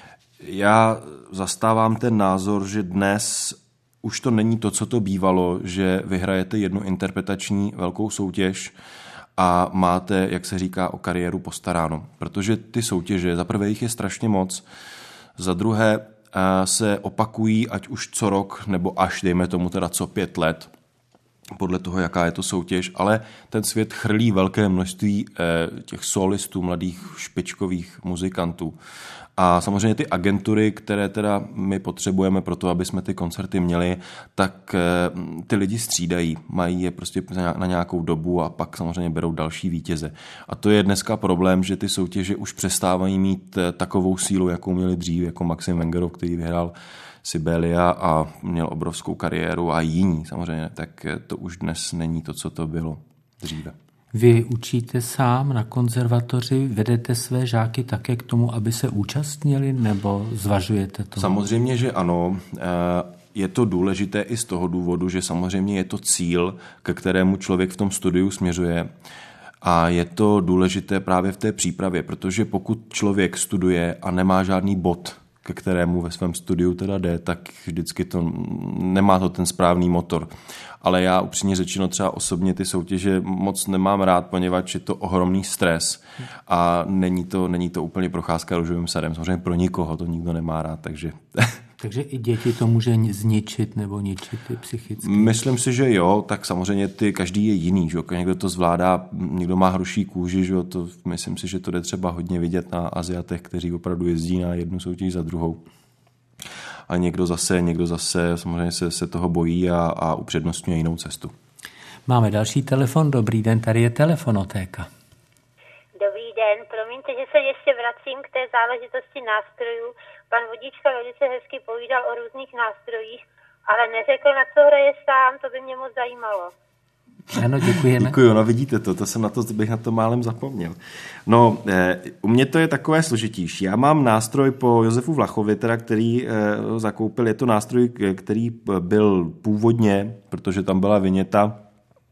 Já zastávám ten názor, že dnes už to není to, co to bývalo, že vyhrajete jednu interpretační velkou soutěž a máte, jak se říká, o kariéru postaráno. Protože ty soutěže, za prvé jich je strašně moc, za druhé se opakují ať už co rok, nebo až, dejme tomu teda co pět let, podle toho, jaká je to soutěž, ale ten svět chrlí velké množství těch solistů, mladých špičkových muzikantů. A samozřejmě ty agentury, které teda my potřebujeme pro to, aby jsme ty koncerty měli, tak ty lidi střídají, mají je prostě na nějakou dobu a pak samozřejmě berou další vítěze. A to je dneska problém, že ty soutěže už přestávají mít takovou sílu, jakou měli dřív, jako Maxim Vengerov, který vyhrál Sibelia a měl obrovskou kariéru, a jiní samozřejmě, tak to už dnes není to, co to bylo dříve. Vy učíte sám na konzervatoři, vedete své žáky také k tomu, aby se účastnili, nebo zvažujete to? Samozřejmě, že ano. Je to důležité i z toho důvodu, že samozřejmě je to cíl, ke kterému člověk v tom studiu směřuje. A je to důležité právě v té přípravě, protože pokud člověk studuje a nemá žádný bod, ke kterému ve svém studiu teda jde, tak vždycky to nemá to ten správný motor. Ale já upřímně řečeno třeba osobně ty soutěže moc nemám rád, poněvadž je to ohromný stres a není to, není to úplně procházka růžovým sadem. Samozřejmě pro nikoho to nikdo nemá rád, takže... Takže i děti to může zničit nebo ničit i psychicky? Myslím si, že jo, tak samozřejmě ty, každý je jiný, že? Někdo to zvládá, někdo má hruší kůži, že? To, myslím si, že to jde třeba hodně vidět na Aziatech, kteří opravdu jezdí na jednu soutěž za druhou. A někdo zase, někdo zase samozřejmě se, se toho bojí a, a upřednostňuje jinou cestu. Máme další telefon, dobrý den, tady je telefonotéka. Dobrý den, promiňte, že se ještě vracím k té záležitosti nástrojů. Pan Vodička velice hezky povídal o různých nástrojích, ale neřekl, na co hraje sám, to by mě moc zajímalo. Ano, děkujeme. Děkuju, no vidíte to, to jsem na to, bych na to málem zapomněl. No, eh, u mě to je takové složitější. Já mám nástroj po Josefu Vlachovi, teda, který eh, zakoupil, je to nástroj, který byl původně, protože tam byla viněta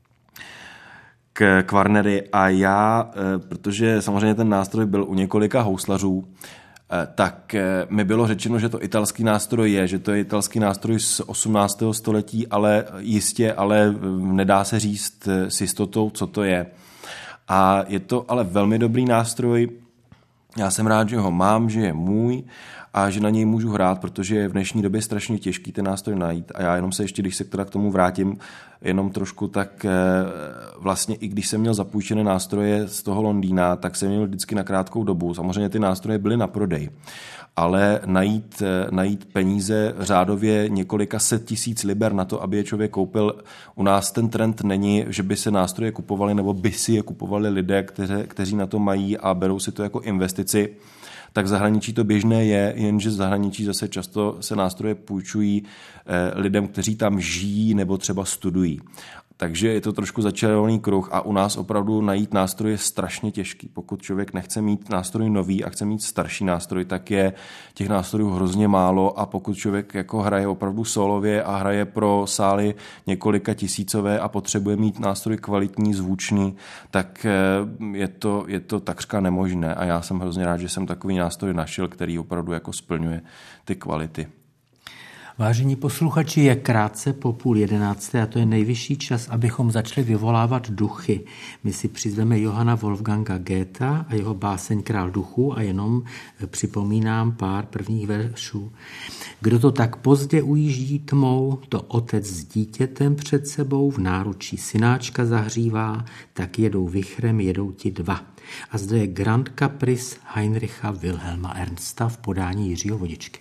k Kvarnery a já, eh, protože samozřejmě ten nástroj byl u několika houslařů, tak mi bylo řečeno, že to italský nástroj je, že to je italský nástroj z osmnáctého století, ale jistě, ale nedá se říct s jistotou, co to je. A je to ale velmi dobrý nástroj, Já jsem rád, že ho mám, že je můj a že na něj můžu hrát, protože je v dnešní době strašně těžký ten nástroj najít. A já jenom se ještě, když se teda k tomu vrátím, jenom trošku, tak vlastně i když jsem měl zapůjčené nástroje z toho Londýna, tak jsem měl vždycky na krátkou dobu. Samozřejmě ty nástroje byly na prodej, ale najít, najít peníze řádově několika set tisíc liber na to, aby je člověk koupil. U nás ten trend není, že by se nástroje kupovali nebo by si je kupovali lidé, kteří, kteří na to mají a berou si to jako investici. Tak v zahraničí to běžné je, jenže v zahraničí zase často se nástroje půjčují lidem, kteří tam žijí nebo třeba studují. Takže je to trošku začarovaný kruh a u nás opravdu najít nástroj je strašně těžký. Pokud člověk nechce mít nástroj nový a chce mít starší nástroj, tak je těch nástrojů hrozně málo a pokud člověk jako hraje opravdu solově a hraje pro sály několika tisícové a potřebuje mít nástroj kvalitní, zvučný, tak je to, je to takřka nemožné a já jsem hrozně rád, že jsem takový nástroj našel, který opravdu jako splňuje ty kvality. Vážení posluchači, je krátce po půl jedenácté a to je nejvyšší čas, abychom začali vyvolávat duchy. My si přizveme Johanna Wolfganga Goetha a jeho báseň Král duchů a jenom připomínám pár prvních veršů. Kdo to tak pozdě ujíždí tmou, to otec s dítětem před sebou v náručí synáčka zahřívá, tak jedou vichrem, jedou ti dva. A zde je Grand Caprice Heinricha Wilhelma Ernsta v podání Jiřího Vodičky.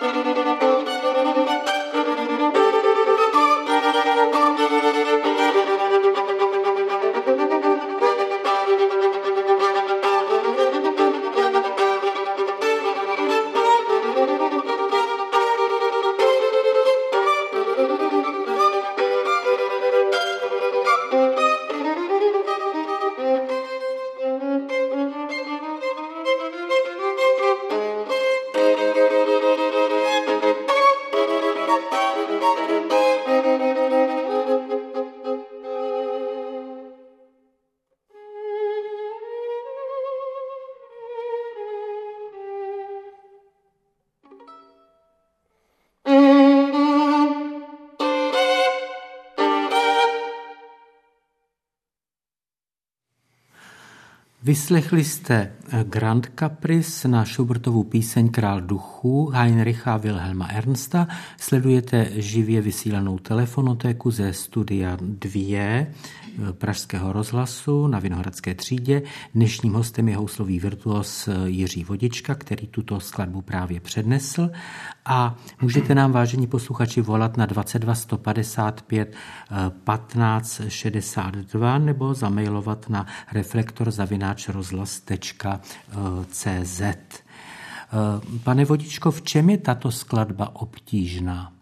Vyslechli jste Grand Caprice na Schubertovu píseň Král duchů Heinricha Wilhelma Ernsta. Sledujete živě vysílanou telefonotéku ze studia dva Pražského rozhlasu na Vinohradské třídě. Dnešním hostem je houslový virtuos Jiří Vodička, který tuto skladbu právě přednesl. A můžete nám, vážení posluchači, volat na dvacet dva sto padesát pět patnáct šedesát dva nebo zamailovat na reflektor zavináč rozhlas tečka cé zet. Pane Vodičko, v čem je tato skladba obtížná?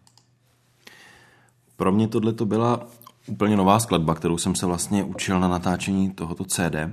Pro mě tohle to byla úplně nová skladba, kterou jsem se vlastně učil na natáčení tohoto cé dé.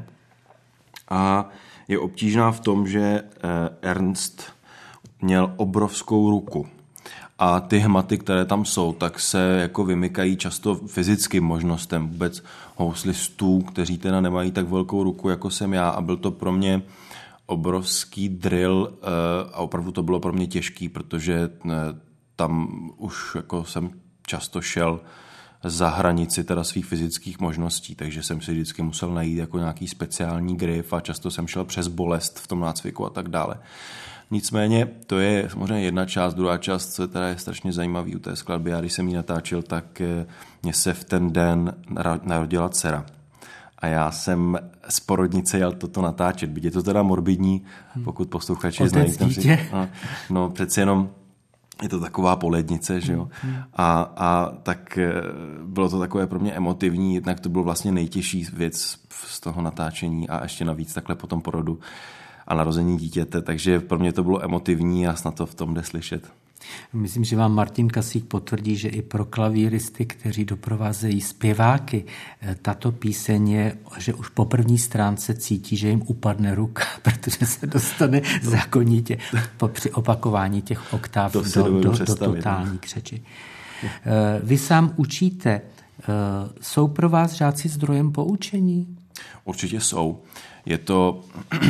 A je obtížná v tom, že Ernst měl obrovskou ruku. A ty hmaty, které tam jsou, tak se jako vymykají často fyzickým možnostem vůbec houslistů, kteří teda nemají tak velkou ruku, jako jsem já. A byl to pro mě obrovský drill a opravdu to bylo pro mě těžký, protože tam už jako jsem často šel za hranici teda svých fyzických možností, takže jsem si vždycky musel najít jako nějaký speciální grif a často jsem šel přes bolest v tom nácviku a tak dále. Nicméně to je samozřejmě jedna část, druhá část, co je teda je strašně zajímavý u té skladby. Já když jsem ji natáčel, tak mě se v ten den narodila dcera. A já jsem z porodnice jel toto natáčet. Byť je to teda morbidní, pokud posluchači znají. Si, no, no přeci jenom je to taková polednice, že jo. A, a tak bylo to takové pro mě emotivní, jednak to bylo vlastně nejtěžší věc z toho natáčení a ještě navíc takhle po tom porodu a narození dítěte, takže pro mě to bylo emotivní a snad to v tom jde slyšet. Myslím, že vám Martin Kasík potvrdí, že i pro klavíristy, kteří doprovázejí zpěváky, tato píseň je, že už po první stránce cítí, že jim upadne ruka, protože se dostane zákonitě při opakování těch oktáv do, do, do, do totální křeči. Vy sám učíte. Jsou pro vás žáci zdrojem poučení? Určitě jsou. Je to...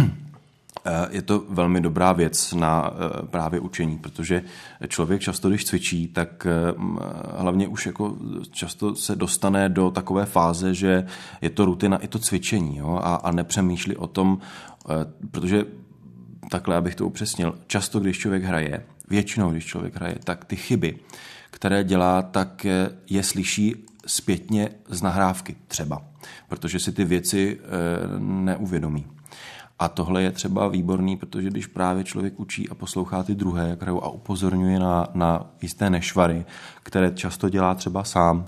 Je to velmi dobrá věc na právě učení, protože člověk často, když cvičí, tak hlavně už jako často se dostane do takové fáze, že je to rutina i to cvičení, jo, a, a nepřemýšlí o tom, protože takhle, abych to upřesnil, často, když člověk hraje, většinou, když člověk hraje, tak ty chyby, které dělá, tak je slyší zpětně z nahrávky třeba, protože si ty věci neuvědomí. A tohle je třeba výborný, protože když právě člověk učí a poslouchá ty druhé, jak hrajou a upozorňuje na, na jisté nešvary, které často dělá třeba sám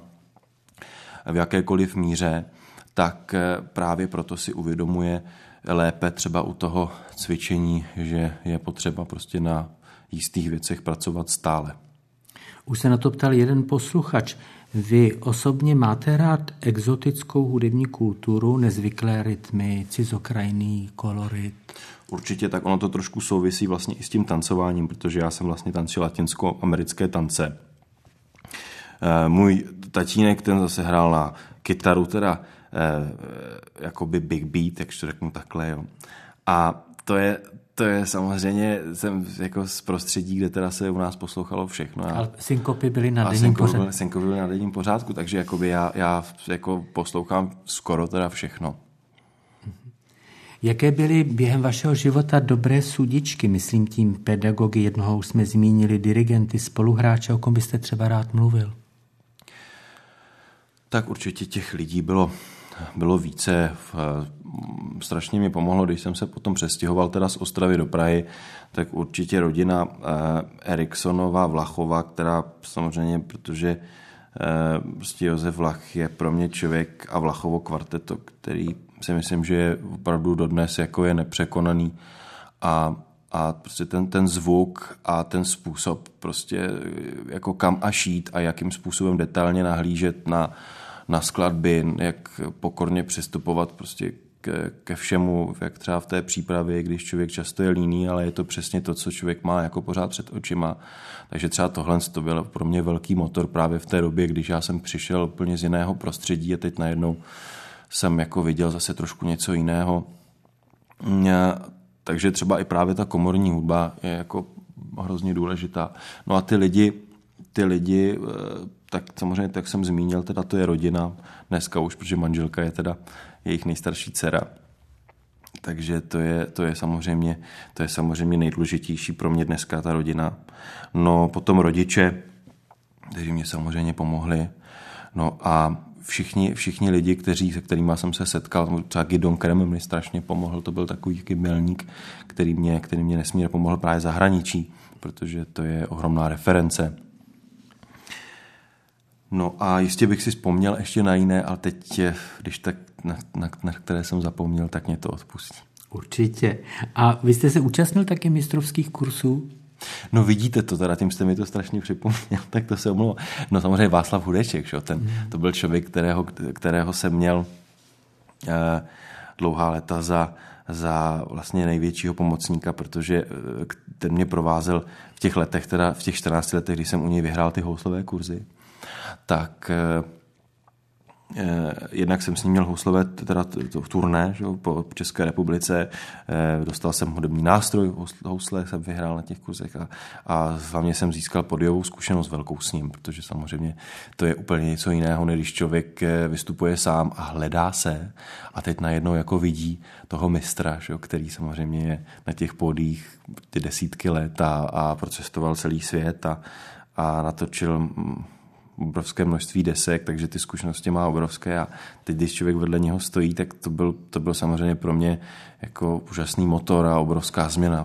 v jakékoliv míře, tak právě proto si uvědomuje lépe třeba u toho cvičení, že je potřeba prostě na jistých věcech pracovat stále. Už se na to ptal jeden posluchač. Vy osobně máte rád exotickou hudební kulturu, nezvyklé rytmy, cizokrajný kolorit? Určitě, tak ono to trošku souvisí vlastně i s tím tancováním, protože já jsem vlastně tančil latinsko-americké tance. Můj tatínek, ten zase hrál na kytaru, teda jakoby big beat, jak to řeknu takhle, jo. A to je... To je samozřejmě, jsem jako z prostředí, kde teda se u nás poslouchalo všechno. Ale synkopy byly na denním pořádku. Synkopy byly na denním pořádku, takže jakoby já, já jako poslouchám skoro teda všechno. Jaké byly během vašeho života dobré sudičky? Myslím tím pedagogy, jednoho už jsme zmínili, dirigenty, spoluhráče, o kom byste třeba rád mluvil? Tak určitě těch lidí bylo bylo více. Strašně mi pomohlo, když jsem se potom přestěhoval teda z Ostravy do Prahy, tak určitě rodina Eriksonová Vlachova, která samozřejmě, protože prostě Josef Vlach je pro mě člověk a Vlachovo kvarteto, který si myslím, že je opravdu dodnes jako je nepřekonaný a, a prostě ten, ten zvuk a ten způsob prostě jako kam a šít a jakým způsobem detailně nahlížet na, na skladby, jak pokorně přistupovat prostě ke, ke všemu, jak třeba v té přípravě, když člověk často je líný, ale je to přesně to, co člověk má jako pořád před očima. Takže třeba tohle to byl pro mě velký motor právě v té době, když já jsem přišel úplně z jiného prostředí a teď najednou jsem jako viděl zase trošku něco jiného. Takže třeba i právě ta komorní hudba je jako hrozně důležitá. No a ty lidi, ty lidi, tak samozřejmě, tak jsem zmínil, teda to je rodina dneska už, protože manželka je teda jejich nejstarší dcera. Takže to je, to je samozřejmě, to je samozřejmě nejdůležitější pro mě dneska ta rodina. No potom rodiče, kteří mě samozřejmě pomohli. No a všichni, všichni lidi, kteří, se kterými jsem se setkal, třeba Gidon Krem mi strašně pomohl, to byl takový milník, který mě, který mě nesmírně pomohl právě zahraničí, protože to je ohromná reference. No a jistě bych si vzpomněl ještě na jiné, ale teď, když tak na, na, na které jsem zapomněl, tak mě to odpustí. Určitě. A vy jste se účastnil taky mistrovských kursů? No vidíte to, teda tím jste mi to strašně připomněl, tak to se omlouvám. No samozřejmě Václav Hudeček, šo? Ten, mm. to byl člověk, kterého, kterého jsem měl eh, dlouhá léta za, za vlastně největšího pomocníka, protože ten mě provázel v těch letech, teda v těch čtrnácti letech, kdy jsem u něj vyhrál ty houslové kurzy, tak eh, jednak jsem s ním měl houslové teda turné, že, po České republice, dostal jsem hudební nástroj, housle jsem vyhrál na těch kurzech a, a hlavně jsem získal podijovou zkušenost velkou s ním, protože samozřejmě to je úplně něco jiného, než když člověk vystupuje sám a hledá se a teď najednou jako vidí toho mistra, že, který samozřejmě je na těch pódiích ty desítky let a, a procestoval celý svět a, a natočil obrovské množství desek, takže ty zkušenosti má obrovské a teď, když člověk vedle něho stojí, tak to byl, to byl samozřejmě pro mě jako úžasný motor a obrovská změna.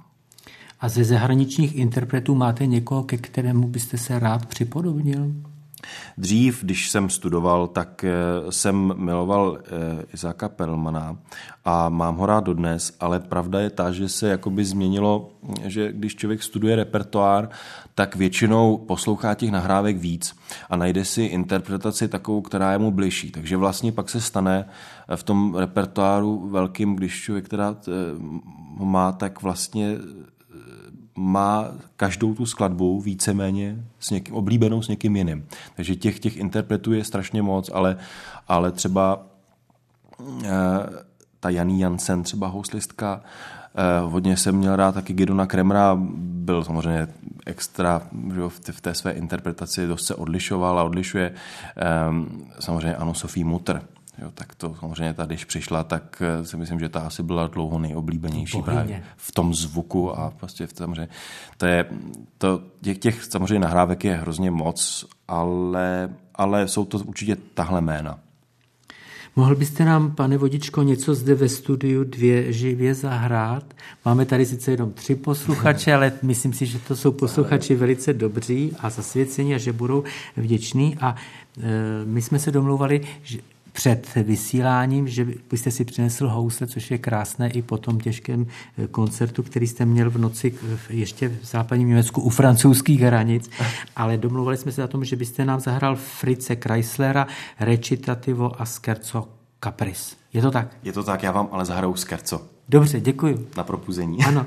A ze zahraničních interpretů máte někoho, ke kterému byste se rád připodobnil? Dřív, když jsem studoval, tak jsem miloval Izáka Perlmana a mám ho rád dodnes, ale pravda je ta, že se jakoby změnilo, že když člověk studuje repertoár, tak většinou poslouchá těch nahrávek víc a najde si interpretaci takovou, která je mu bližší. Takže vlastně pak se stane v tom repertoáru velkým, když člověk teda má, tak vlastně má každou tu skladbu víceméně s někým, oblíbenou s někým jiným. Takže těch, těch interpretů je strašně moc, ale, ale třeba eh, ta Janí Jansen, třeba houslistka, eh, hodně jsem měl rád taky Gidona Kremra, byl samozřejmě extra, že v té své interpretaci dost se odlišoval a odlišuje. Eh, samozřejmě Annu Sofii Mutter. Jo, tak to samozřejmě ta, když přišla, tak si myslím, že ta asi byla dlouho nejoblíbenější právě v tom zvuku a prostě v tom, že to je, to, těch, těch samozřejmě nahrávek je hrozně moc, ale, ale jsou to určitě tahle jména. Mohl byste nám, pane Vodičko, něco zde ve studiu dvě živě zahrát? Máme tady sice jenom tři posluchače, ale myslím si, že to jsou posluchači velice dobří a zasvěcení a že budou vděční. A e, my jsme se domlouvali, že před vysíláním, že byste si přinesl housle, což je krásné i po tom těžkém koncertu, který jste měl v noci ještě v západním Německu u francouzských hranic, ale domluvili jsme se na tom, že byste nám zahrál Fritze Kreislera, Recitativo a Scherzo Caprice. Je to tak? Je to tak, já vám ale zahraju Scherzo. Dobře, děkuji. Na propuzení. Ano.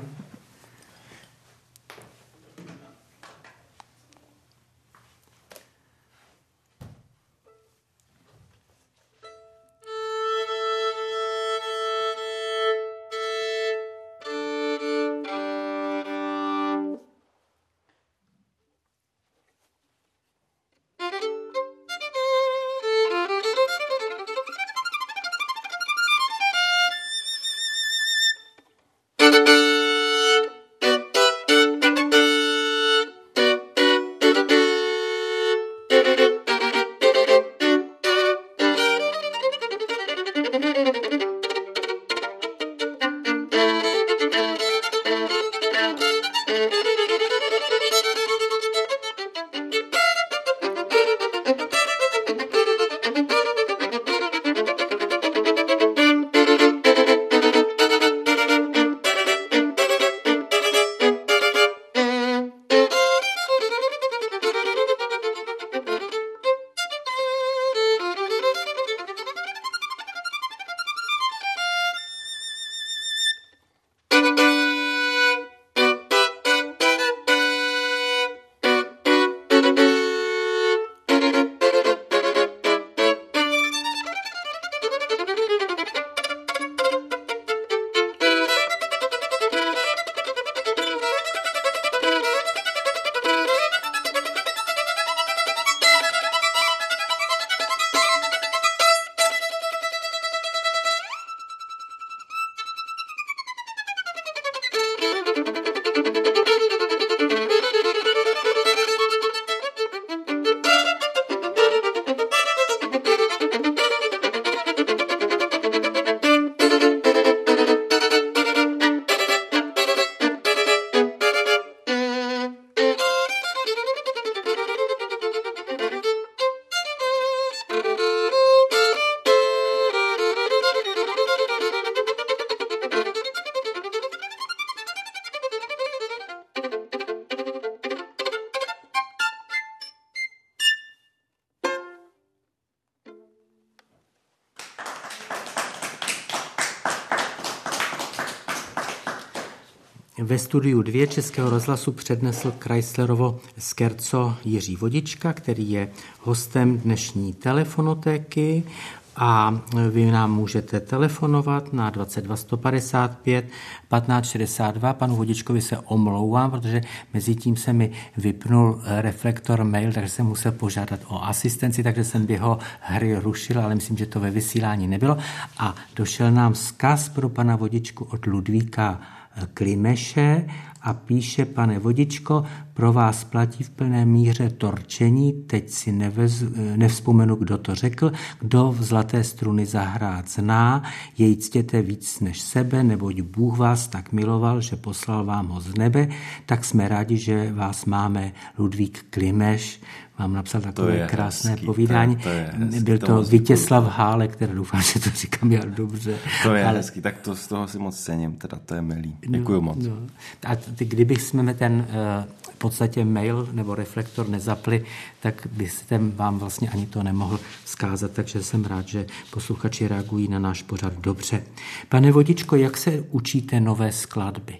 Ve studiu dvě Českého rozhlasu přednesl Chryslerovo scherzo Jiří Vodička, který je hostem dnešní telefonotéky. A vy nám můžete telefonovat na dvacet dva sto padesát pět patnáct šedesát dva. Panu Vodičkovi se omlouvám, protože mezi tím se mi vypnul reflektor mail, takže jsem musel požádat o asistenci, takže jsem jeho hry rušil, ale myslím, že to ve vysílání nebylo. A došel nám vzkaz pro pana Vodičku od Ludvíka Klimeše a píše: pane Vodičko, pro vás platí v plné míře to rčení, teď si nevez, nevzpomenu, kdo to řekl, kdo v zlaté struny zahrát zná, jej ctěte víc než sebe, neboť Bůh vás tak miloval, že poslal vám ho z nebe, tak jsme rádi, že vás máme. Ludvík Klimeš vám napsal takové krásné hezký, povídání. To, to je hezký, Byl to, to Vítězslav Hále, který doufám, že to říkám já dobře. To je ale... hezký, tak to z toho si moc cením, teda to je milý. Děkuju no, moc. No. A ty, kdybych jsme ten uh, v podstatě mail nebo reflektor nezapli, tak byste vám vlastně ani to nemohl vzkázat, takže jsem rád, že posluchači reagují na náš pořad dobře. Pane Vodičko, jak se učíte nové skladby?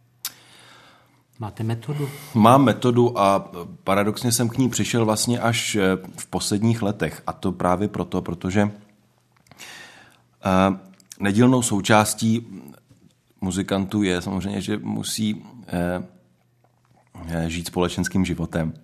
Máte metodu? Mám metodu a paradoxně jsem k ní přišel vlastně až v posledních letech. A to právě proto, protože nedílnou součástí muzikantů je samozřejmě, že musí žít společenským životem.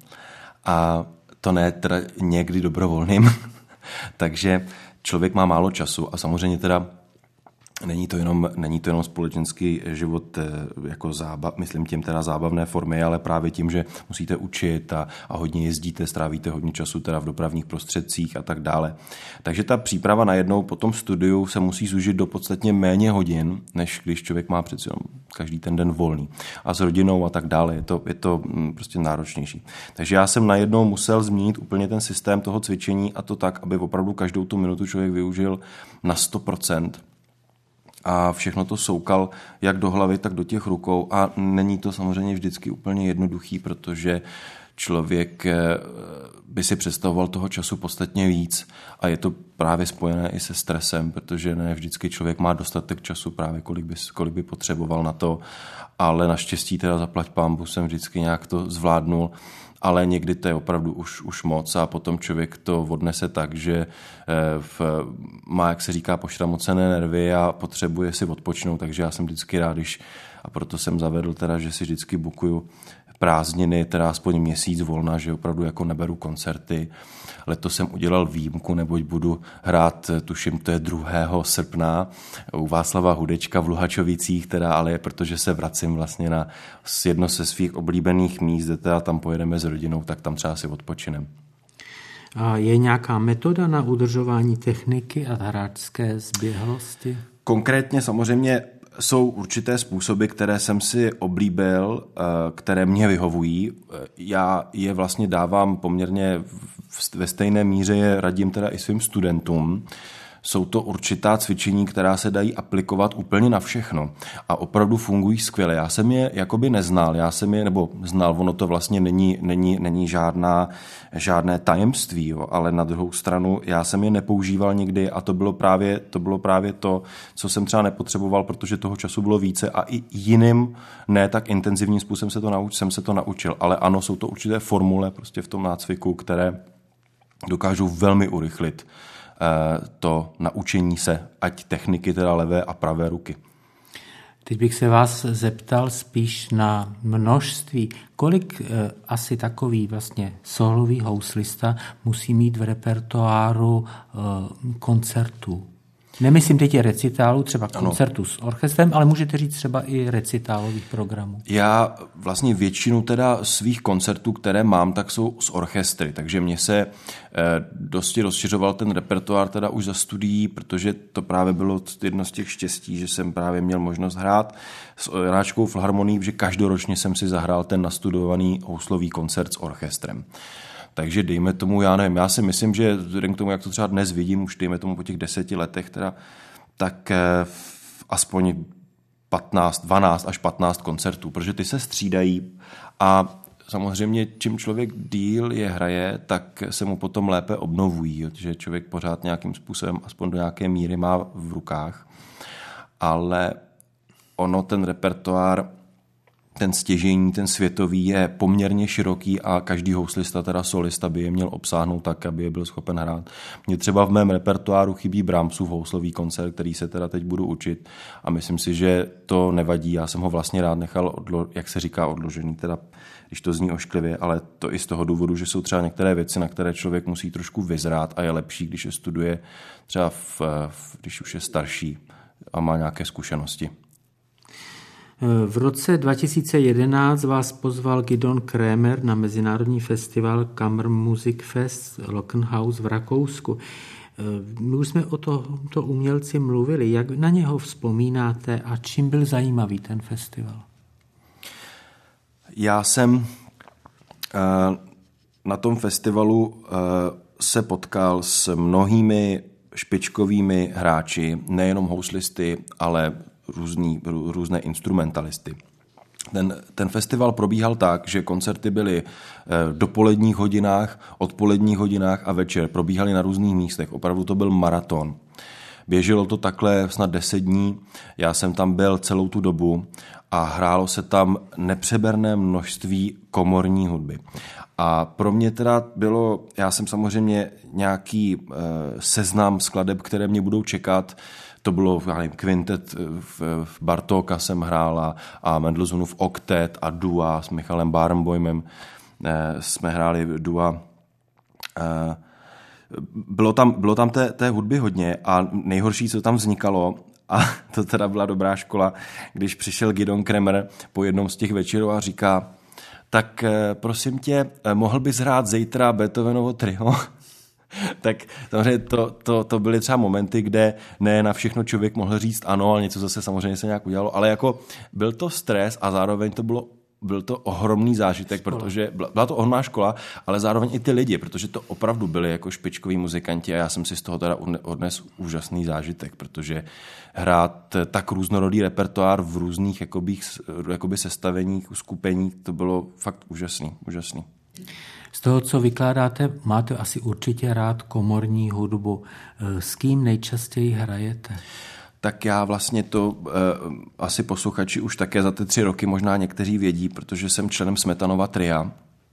A to ne teda někdy dobrovolným. Takže člověk má málo času a samozřejmě teda Není to jenom, není to jenom společenský život jako zábav, myslím tím teda zábavné formy, ale právě tím, že musíte učit a, a hodně jezdíte, strávíte hodně času teda v dopravních prostředcích a tak dále. Takže ta příprava najednou po tom studiu se musí zúžit do podstatně méně hodin, než když člověk má přeci jenom každý ten den volný. A s rodinou a tak dále je to, je to prostě náročnější. Takže já jsem najednou musel změnit úplně ten systém toho cvičení a to tak, aby opravdu každou tu minutu člověk využil na sto procent. A všechno to soukal jak do hlavy, tak do těch rukou a není to samozřejmě vždycky úplně jednoduchý, protože člověk by si představoval toho času podstatně víc a je to právě spojené i se stresem, protože ne vždycky člověk má dostatek času právě kolik by, kolik by potřeboval na to, ale naštěstí teda zaplať pánbu jsem vždycky nějak to zvládnul, ale někdy to je opravdu už, už moc a potom člověk to odnese tak, že v, má, jak se říká, pošramocené nervy a potřebuje si odpočnout, takže já jsem vždycky rád, když, a proto jsem zavedl teda, že si vždycky bukuju prázdniny, teda aspoň měsíc volna, že opravdu jako neberu koncerty. Letos jsem udělal výjimku, neboť budu hrát, tuším, to je druhého srpna u Václava Hudečka v Luhačovicích, teda, ale protože se vracím vlastně na jedno ze svých oblíbených míst, kde teda tam pojedeme s rodinou, tak tam třeba si odpočinem. A je nějaká metoda na udržování techniky a hráčské zběhlosti? Konkrétně samozřejmě jsou určité způsoby, které jsem si oblíbil, které mě vyhovují. Já je vlastně dávám poměrně ve stejné míře, je radím teda i svým studentům. Jsou to určitá cvičení, která se dají aplikovat úplně na všechno a opravdu fungují skvěle. Já jsem je jakoby neznal, já jsem je, nebo znal, ono to vlastně není, není, není žádná, žádné tajemství, jo, ale na druhou stranu já jsem je nepoužíval nikdy a to bylo právě to, bylo právě to, co jsem třeba nepotřeboval, protože toho času bylo více a i jiným, ne tak intenzivním způsobem se to nauč, jsem se to naučil, ale ano, jsou to určité formule prostě v tom nácviku, které dokážou velmi urychlit to naučení se, ať techniky teda levé a pravé ruky. Teď bych se vás zeptal spíš na množství. Kolik eh, asi takový vlastně sólový houslista musí mít v repertoáru eh, koncertů? Nemyslím teď je recitálů, třeba koncertů s orchestrem, ale můžete říct třeba i recitálových programů. Já vlastně většinu teda svých koncertů, které mám, tak jsou s orchestry, takže mě se eh, dosti rozšiřoval ten repertoár teda už za studií, protože to právě bylo jedno z těch štěstí, že jsem právě měl možnost hrát s Ráčkou filharmonií, že každoročně jsem si zahrál ten nastudovaný houslový koncert s orchestrem. Takže dejme tomu, já nevím, já si myslím, že vzhledem k tomu, jak to třeba dnes vidím, už dejme tomu po těch deseti letech, teda, tak aspoň patnáct, dvanáct až patnáct koncertů, protože ty se střídají a samozřejmě čím člověk díl je hraje, tak se mu potom lépe obnovují, že člověk pořád nějakým způsobem, aspoň do nějaké míry má v rukách, ale ono ten repertoár ten stěžejní, ten světový je poměrně široký a každý houslista, teda solista, by je měl obsáhnout tak, aby je byl schopen hrát. Mně třeba v mém repertoáru chybí Brahmsův houslový koncert, který se teda teď budu učit a myslím si, že to nevadí. Já jsem ho vlastně rád nechal, odlo, jak se říká, odložený, teda když to zní ošklivě, ale to i z toho důvodu, že jsou třeba některé věci, na které člověk musí trošku vyzrát a je lepší, když je studuje třeba v, v, když už je starší a má nějaké zkušenosti. V roce dva tisíce jedenáct vás pozval Gidon Kremer na mezinárodní festival Kammermusikfest Lockenhaus v Rakousku. My už jsme o tomto umělci mluvili. Jak na něho vzpomínáte a čím byl zajímavý ten festival? Já jsem na tom festivalu se potkal s mnohými špičkovými hráči, nejenom houslisty, ale různý, různé instrumentalisty. Ten, ten festival probíhal tak, že koncerty byly v dopoledních hodinách, odpoledních hodinách a večer. Probíhaly na různých místech. Opravdu to byl maraton. Běželo to takhle snad deset dní. Já jsem tam byl celou tu dobu a hrálo se tam nepřeberné množství komorní hudby. A pro mě teda bylo, já jsem samozřejmě nějaký e, seznam skladeb, které mě budou čekat. To bylo, já nevím, kvintet v, v Bartóka jsem hrála a Mendelssohnův oktet a dua s Michalem Barenboimem. E, jsme hráli dua. E, bylo tam, bylo tam té, té hudby hodně a nejhorší, co tam vznikalo, a to teda byla dobrá škola, když přišel Gidon Kremer po jednom z těch večerů a říká, tak prosím tě, mohl bys hrát zítra Beethovenovo trio? Tak samozřejmě to, to, to byly třeba momenty, kde ne na všechno člověk mohl říct ano, ale něco zase samozřejmě se nějak udělalo, ale jako byl to stres a zároveň to bylo byl to ohromný zážitek, protože byla to ohromná škola, ale zároveň i ty lidi, protože to opravdu byli jako špičkoví muzikanti a já jsem si z toho teda odnes úžasný zážitek, protože hrát tak různorodý repertoár v různých jakoby, jakoby sestaveních, uskupeních, to bylo fakt úžasný, úžasný. Z toho, co vykládáte, máte asi určitě rád komorní hudbu. S kým nejčastěji hrajete? Tak já vlastně to eh, asi posluchači už také za ty tři roky možná někteří vědí, protože jsem členem Smetanova tria.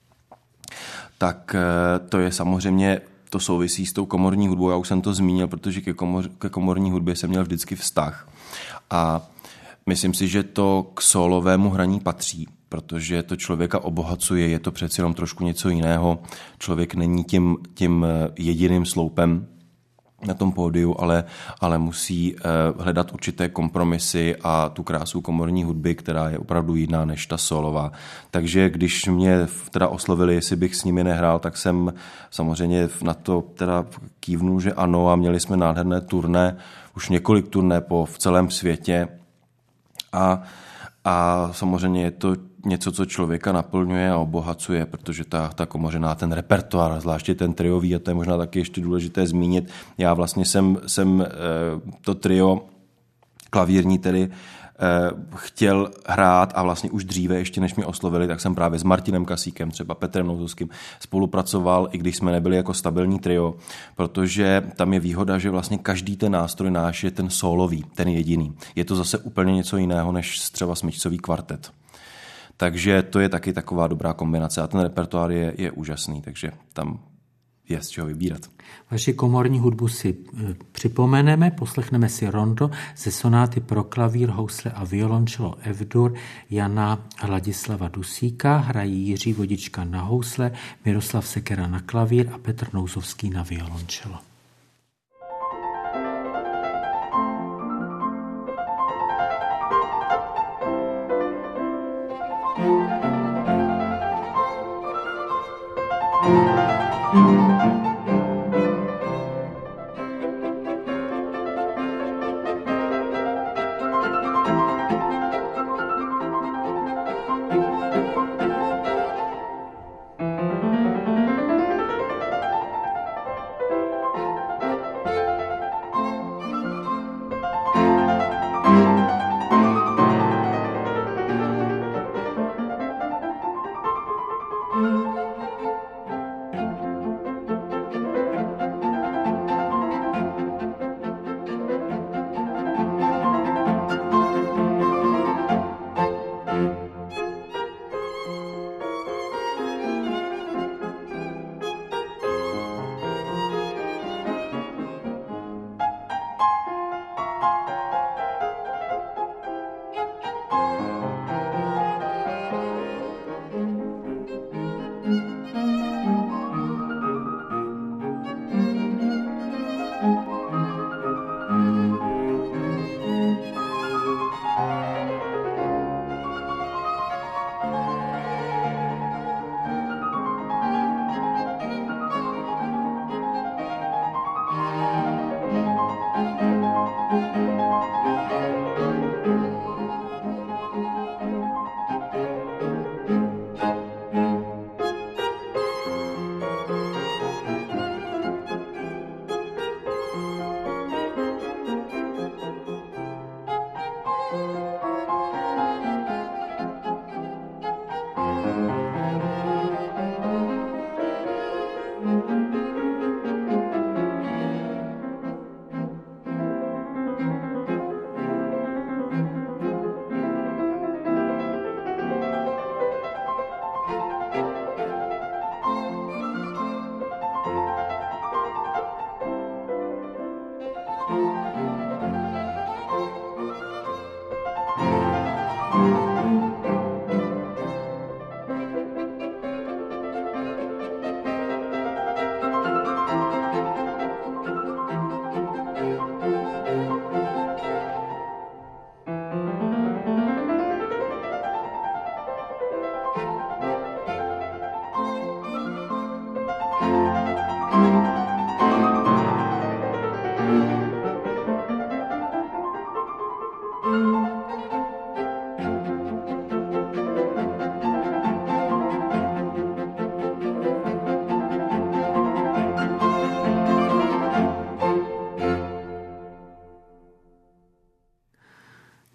Tak eh, to je samozřejmě, to souvisí s tou komorní hudbou, já už jsem to zmínil, protože ke, komor, ke komorní hudbě jsem měl vždycky vztah. A myslím si, že to k solovému hraní patří, protože to člověka obohacuje, je to přeci jenom trošku něco jiného. Člověk není tím, tím jediným sloupem na tom pódiu, ale, ale musí eh, hledat určité kompromisy a tu krásu komorní hudby, která je opravdu jiná než ta solová. Takže když mě teda oslovili, jestli bych s nimi nehrál, tak jsem samozřejmě na to teda kývnul, že ano, a měli jsme nádherné turné, už několik turné po v celém světě a, a samozřejmě je to něco, co člověka naplňuje a obohacuje, protože ta, ta komořená, ten repertoár, zvláště ten triový, a to je možná taky ještě důležité zmínit. Já vlastně jsem, jsem to trio klavírní tedy chtěl hrát a vlastně už dříve, ještě než mě oslovili, tak jsem právě s Martinem Kasíkem, třeba Petrem Nouzovským spolupracoval, i když jsme nebyli jako stabilní trio, protože tam je výhoda, že vlastně každý ten nástroj náš je ten sólový, ten jediný. Je to zase úplně něco jiného než třeba smyčcový kvartet. Takže to je taky taková dobrá kombinace a ten repertoár je, je úžasný, takže tam je z čeho vybírat. Vaši komorní hudbu si připomeneme, poslechneme si rondo ze sonáty pro klavír, housle a violončelo F-dur Jana Ladislava Dusíka, hrají Jiří Vodička na housle, Miroslav Sekera na klavír a Petr Nouzovský na violončelo.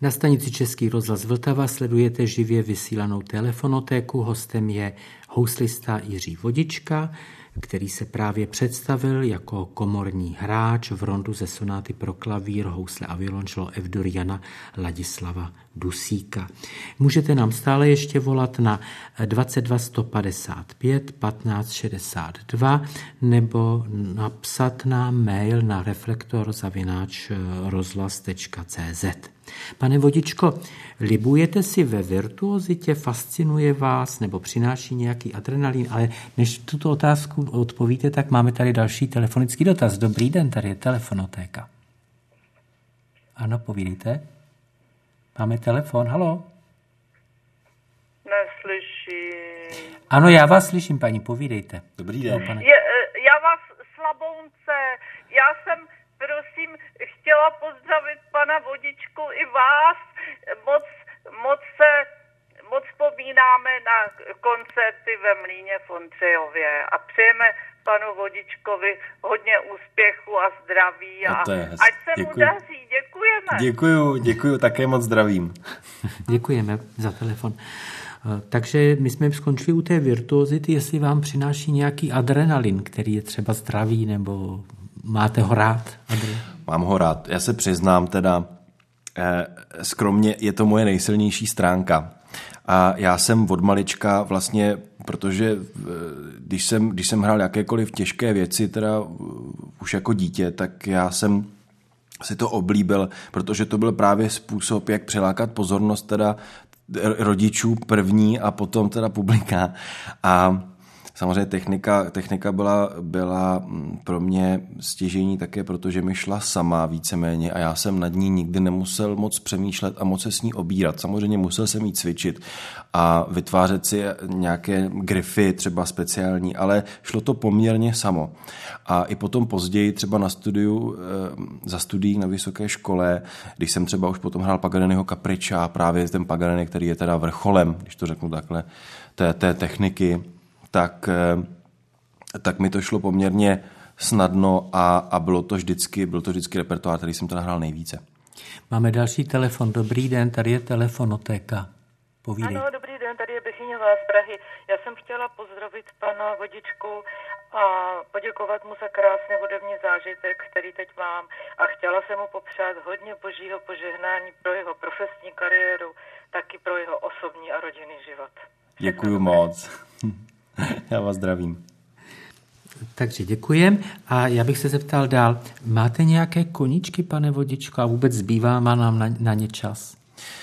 Na stanici Český rozhlas Vltava sledujete živě vysílanou telefonotéku. Hostem je houslista Jiří Vodička, který se právě představil jako komorní hráč v rondu ze sonáty pro klavír, housle a violončelo F-dur Jana Ladislava Dusíka. Můžete nám stále ještě volat na dvacet dva sto padesát pět patnáct šedesát dva nebo napsat nám mail na reflektor zavináč rozhlas tečka cé zet. Pane Vodičko, libujete si ve virtuozitě, fascinuje vás nebo přináší nějaký adrenalin, ale než tuto otázku odpovíte, tak máme tady další telefonický dotaz. Dobrý den, tady je telefonotéka. Ano, povídejte. Máme telefon, halo. Neslyším. Ano, já vás slyším, paní, povídejte. Dobrý den. No, pane. Je, já vás slabounce, já jsem, prosím, chtěla pozdravit pana Vodičku i vás. Moc, moc se, moc vzpomínáme na koncerty ve Mlýně v Ondřejově a přejeme panu Vodičkovi hodně úspěchu a zdraví a, a ať se Děkuji. mu daří. Děkujeme. Děkuju, děkuju, také moc zdravím. Děkujeme za telefon. Takže my jsme skončili u té virtuozity, jestli vám přináší nějaký adrenalin, který je třeba zdravý, nebo máte ho rád? Adrenalin? Mám ho rád. Já se přiznám teda, eh, skromně je to moje nejsilnější stránka. A já jsem od malička vlastně, protože když jsem, když jsem hrál jakékoliv těžké věci, teda už jako dítě, tak já jsem si to oblíbil, protože to byl právě způsob, jak přilákat pozornost teda rodičů první a potom teda publika. A samozřejmě technika, technika byla, byla pro mě stěžejní také, protože mi šla sama víceméně a já jsem nad ní nikdy nemusel moc přemýšlet a moc se s ní obírat. Samozřejmě musel jsem jí cvičit a vytvářet si nějaké grify, třeba speciální, ale šlo to poměrně samo. A i potom později třeba na studiu, za studií na vysoké škole, když jsem třeba už potom hrál Paganiniho Capriccia, právě ten Paganini, který je teda vrcholem, když to řeknu takhle, té, té techniky, tak, tak mi to šlo poměrně snadno a, a bylo to vždycky, byl to vždycky repertoár, který jsem to nahrál nejvíce. Máme další telefon. Dobrý den, tady je telefonotéka. Povídej. Ano, dobrý den, tady je Bechyňová z Prahy. Já jsem chtěla pozdravit pana Vodičku a poděkovat mu za krásný hudební zážitek, který teď mám. A chtěla jsem mu popřát hodně božího požehnání pro jeho profesní kariéru, taky pro jeho osobní a rodinný život. Všechno Děkuju dobré. moc. Já vás zdravím. Takže děkujem a já bych se zeptal dál. Máte nějaké koníčky, pane Vodičko, a vůbec zbývá nám na, na ně čas?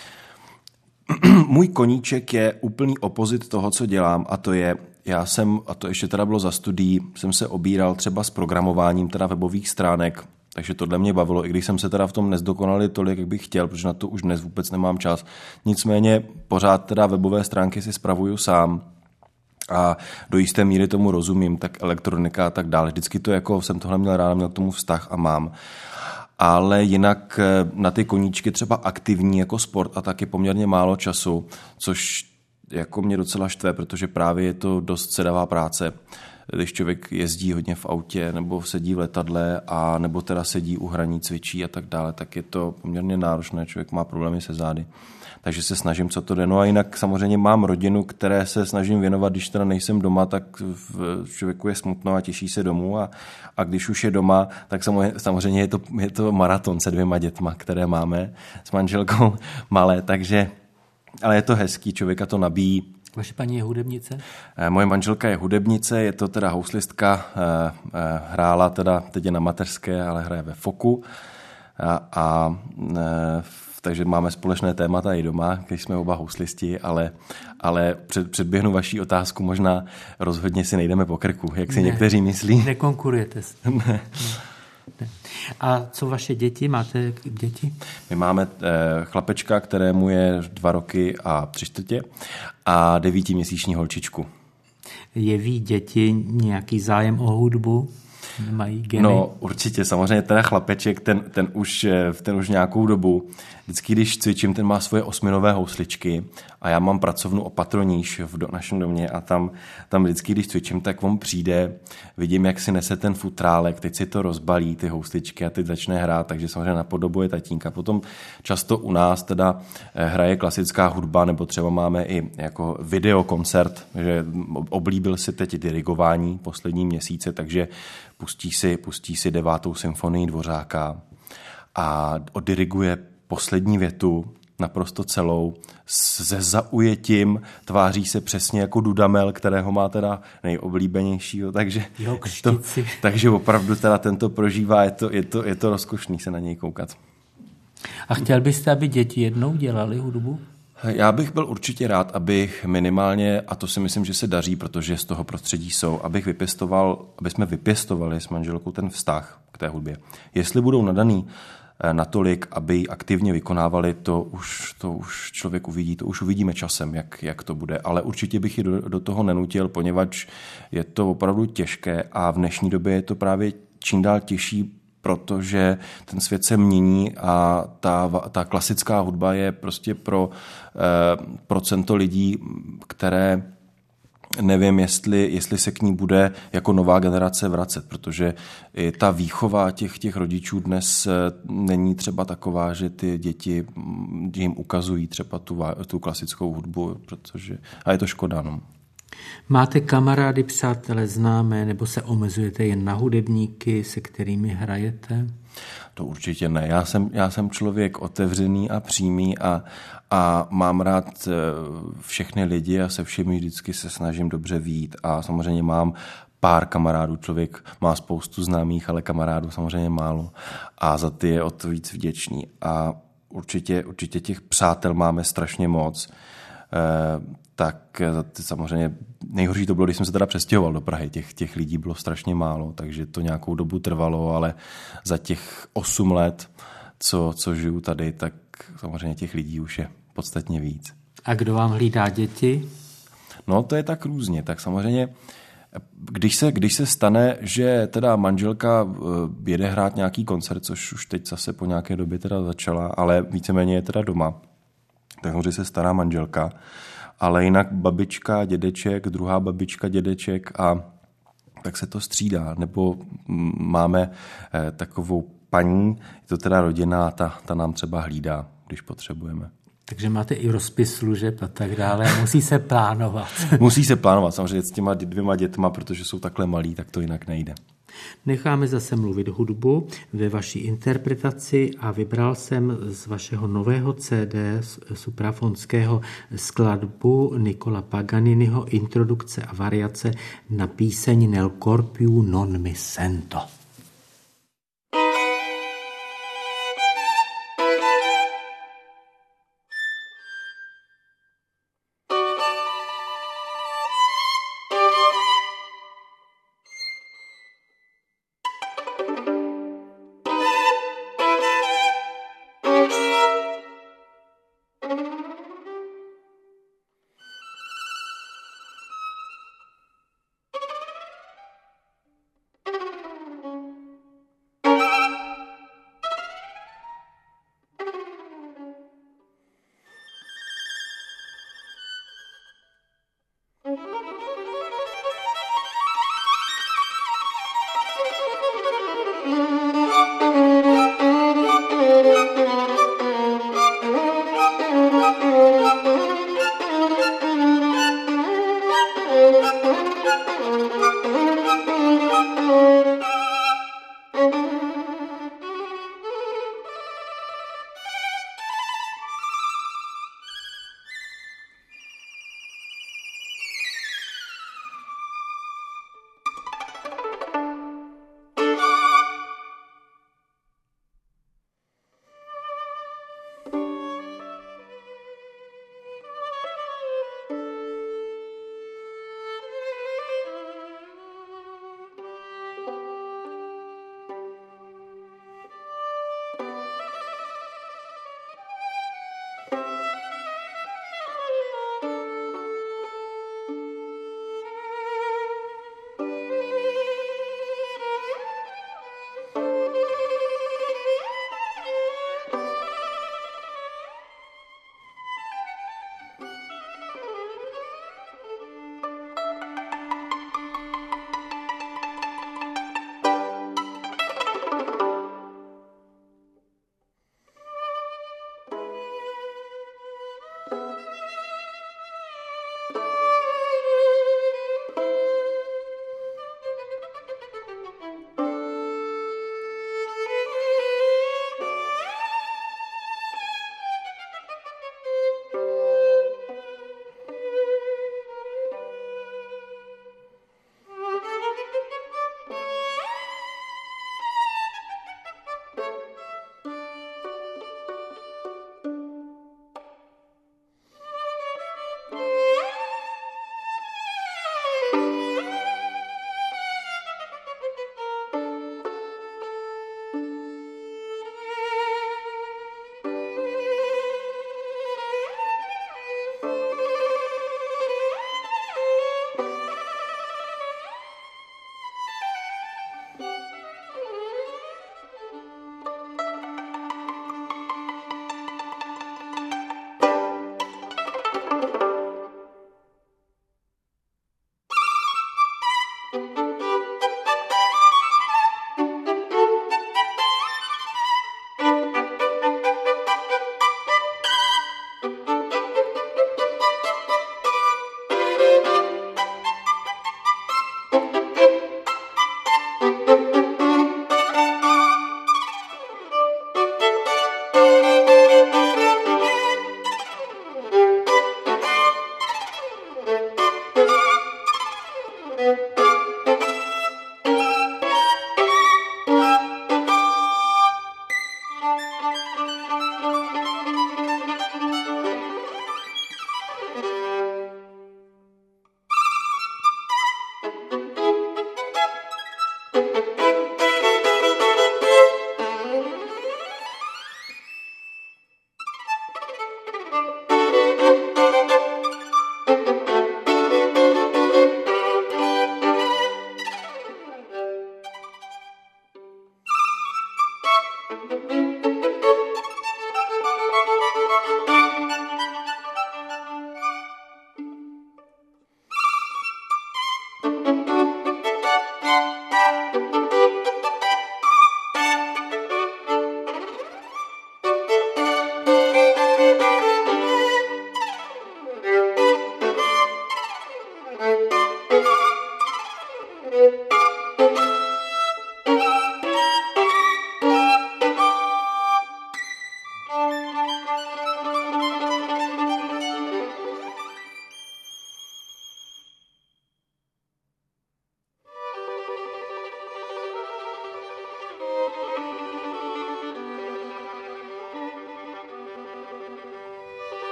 Můj koníček je úplný opozit toho, co dělám, a to je, já jsem, a to ještě teda bylo za studií, jsem se obíral třeba s programováním teda webových stránek, takže tohle mě bavilo, i když jsem se teda v tom nezdokonalil tolik, jak bych chtěl, protože na to už dnes vůbec nemám čas. Nicméně pořád teda webové stránky si spravuju sám a do jisté míry tomu rozumím, tak elektronika a tak dále. Vždycky to jako jsem tohle měl rád, měl k tomu vztah a mám. Ale jinak na ty koníčky třeba aktivní jako sport a taky poměrně málo času, což jako mě docela štve, protože právě je to dost sedavá práce. Když člověk jezdí hodně v autě nebo sedí v letadle a nebo teda sedí u hraní, cvičí a tak dále, tak je to poměrně náročné, člověk má problémy se zády. Takže se snažím, co to jde. No a jinak samozřejmě mám rodinu, které se snažím věnovat, když teda nejsem doma, tak v člověku je smutno a těší se domů a, a když už je doma, tak samozřejmě je to, je to maraton se dvěma dětma, které máme s manželkou malé, takže, ale je to hezký, člověka to nabíjí. Vaše paní je hudebnice? Moje manželka je hudebnice, je to teda houslistka, hrála teda, teď je na mateřské, ale hraje ve Foku a, a takže máme společné témata i doma, když jsme oba houslisti, ale, ale před, předběhnu vaší otázku, možná rozhodně si nejdeme po krku, jak si ne, někteří myslí. Nekonkurujete si. Ne. Ne. A co vaše děti? Máte děti? My máme eh, chlapečka, kterému je dva roky a tři čtvrtě a devítiměsíční holčičku. Jeví děti nějaký zájem o hudbu? mají geny? No určitě, samozřejmě ten chlapeček, ten, ten, už, ten už nějakou dobu, vždycky když cvičím, ten má svoje osminové housličky a já mám pracovnu opatroníž v do, našem domě a tam, tam vždycky, když cvičím, tak on přijde, vidím, jak si nese ten futrálek, teď si to rozbalí, ty housličky a teď začne hrát, takže samozřejmě napodobuje tatínka. Potom často u nás teda hraje klasická hudba, nebo třeba máme i jako videokoncert, že oblíbil si teď dirigování poslední měsíce, takže pustí si, pustí si devátou symfonii Dvořáka a odiriguje poslední větu, naprosto celou, se zaujetím, tváří se přesně jako Dudamel, kterého má teda nejoblíbenějšího, takže, to, takže opravdu teda tento prožívá, je to, je, to, je to rozkošný se na něj koukat. A chtěl byste, aby děti jednou dělali hudbu? Já bych byl určitě rád, abych minimálně, a to si myslím, že se daří, protože z toho prostředí jsou, abych vypěstoval, aby jsme vypěstovali s manželkou ten vztah k té hudbě. Jestli budou nadaný natolik, aby ji aktivně vykonávali, to už, to už člověk uvidí, to už uvidíme časem, jak, jak to bude. Ale určitě bych ji do, do toho nenutil, poněvadž je to opravdu těžké a v dnešní době je to právě čím dál těžší, protože ten svět se mění a ta, ta klasická hudba je prostě pro eh, procento lidí, které nevím, jestli, jestli se k ní bude jako nová generace vracet, protože i ta výchova těch, těch rodičů dnes není třeba taková, že ty děti jim ukazují třeba tu, tu klasickou hudbu, protože, a je to škoda. No. Máte kamarády, přátelé, známé, nebo se omezujete jen na hudebníky, se kterými hrajete? To určitě ne. Já jsem, já jsem člověk otevřený a přímý a, a mám rád všechny lidi a se všemi vždycky se snažím dobře vyjít a samozřejmě mám pár kamarádů. Člověk má spoustu známých, ale kamarádů samozřejmě málo a za ty je o to víc vděčný. A určitě, určitě těch přátel máme strašně moc. Tak samozřejmě nejhorší to bylo, když jsem se teda přestěhoval do Prahy. Těch, těch lidí bylo strašně málo, takže to nějakou dobu trvalo, ale za těch osm let, co, co žiju tady, tak samozřejmě těch lidí už je podstatně víc. A kdo vám hlídá děti? No to je tak různě, tak samozřejmě když se, když se stane, že teda manželka jede hrát nějaký koncert, což už teď zase po nějaké době teda začala, ale víceméně je teda doma, tak samozřejmě se stará manželka, ale jinak babička, dědeček, druhá babička, dědeček a tak se to střídá. Nebo máme eh, takovou paní, je to teda rodina, ta, ta nám třeba hlídá, když potřebujeme. Takže máte i rozpis služeb a tak dále. Musí se plánovat. Musí se plánovat, samozřejmě s těma dvěma dětma, protože jsou takhle malí, tak to jinak nejde. Necháme zase mluvit hudbu ve vaší interpretaci a vybral jsem z vašeho nového C D suprafonského skladbu Nicola Paganiniho Introdukce a variace na píseň Nel corpiu non mi sento.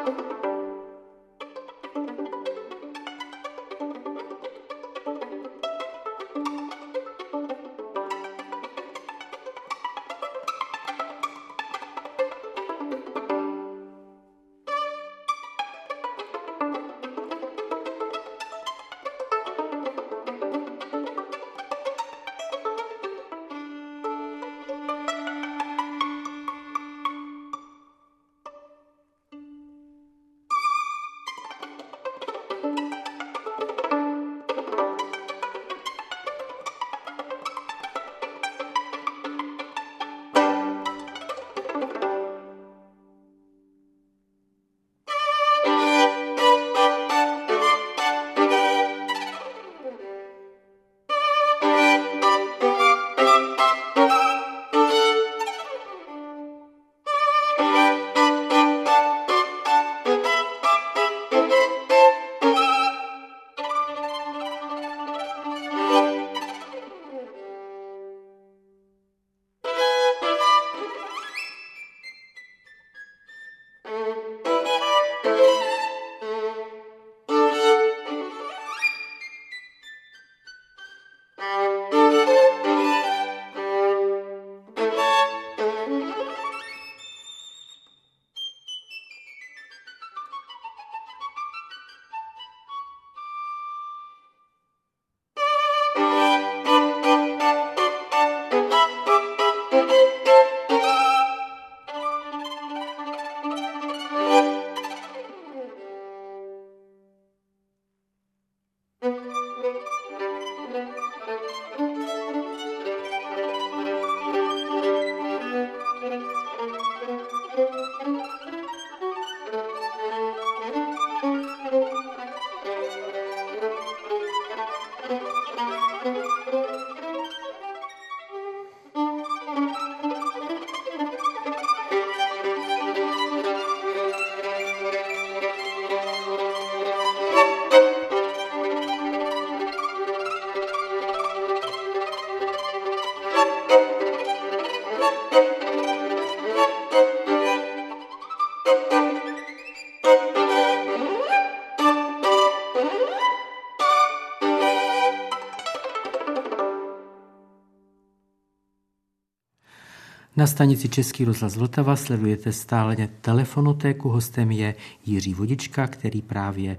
Na stanici Český rozhlas Vltava sledujete stále telefonotéku. Hostem je Jiří Vodička, který právě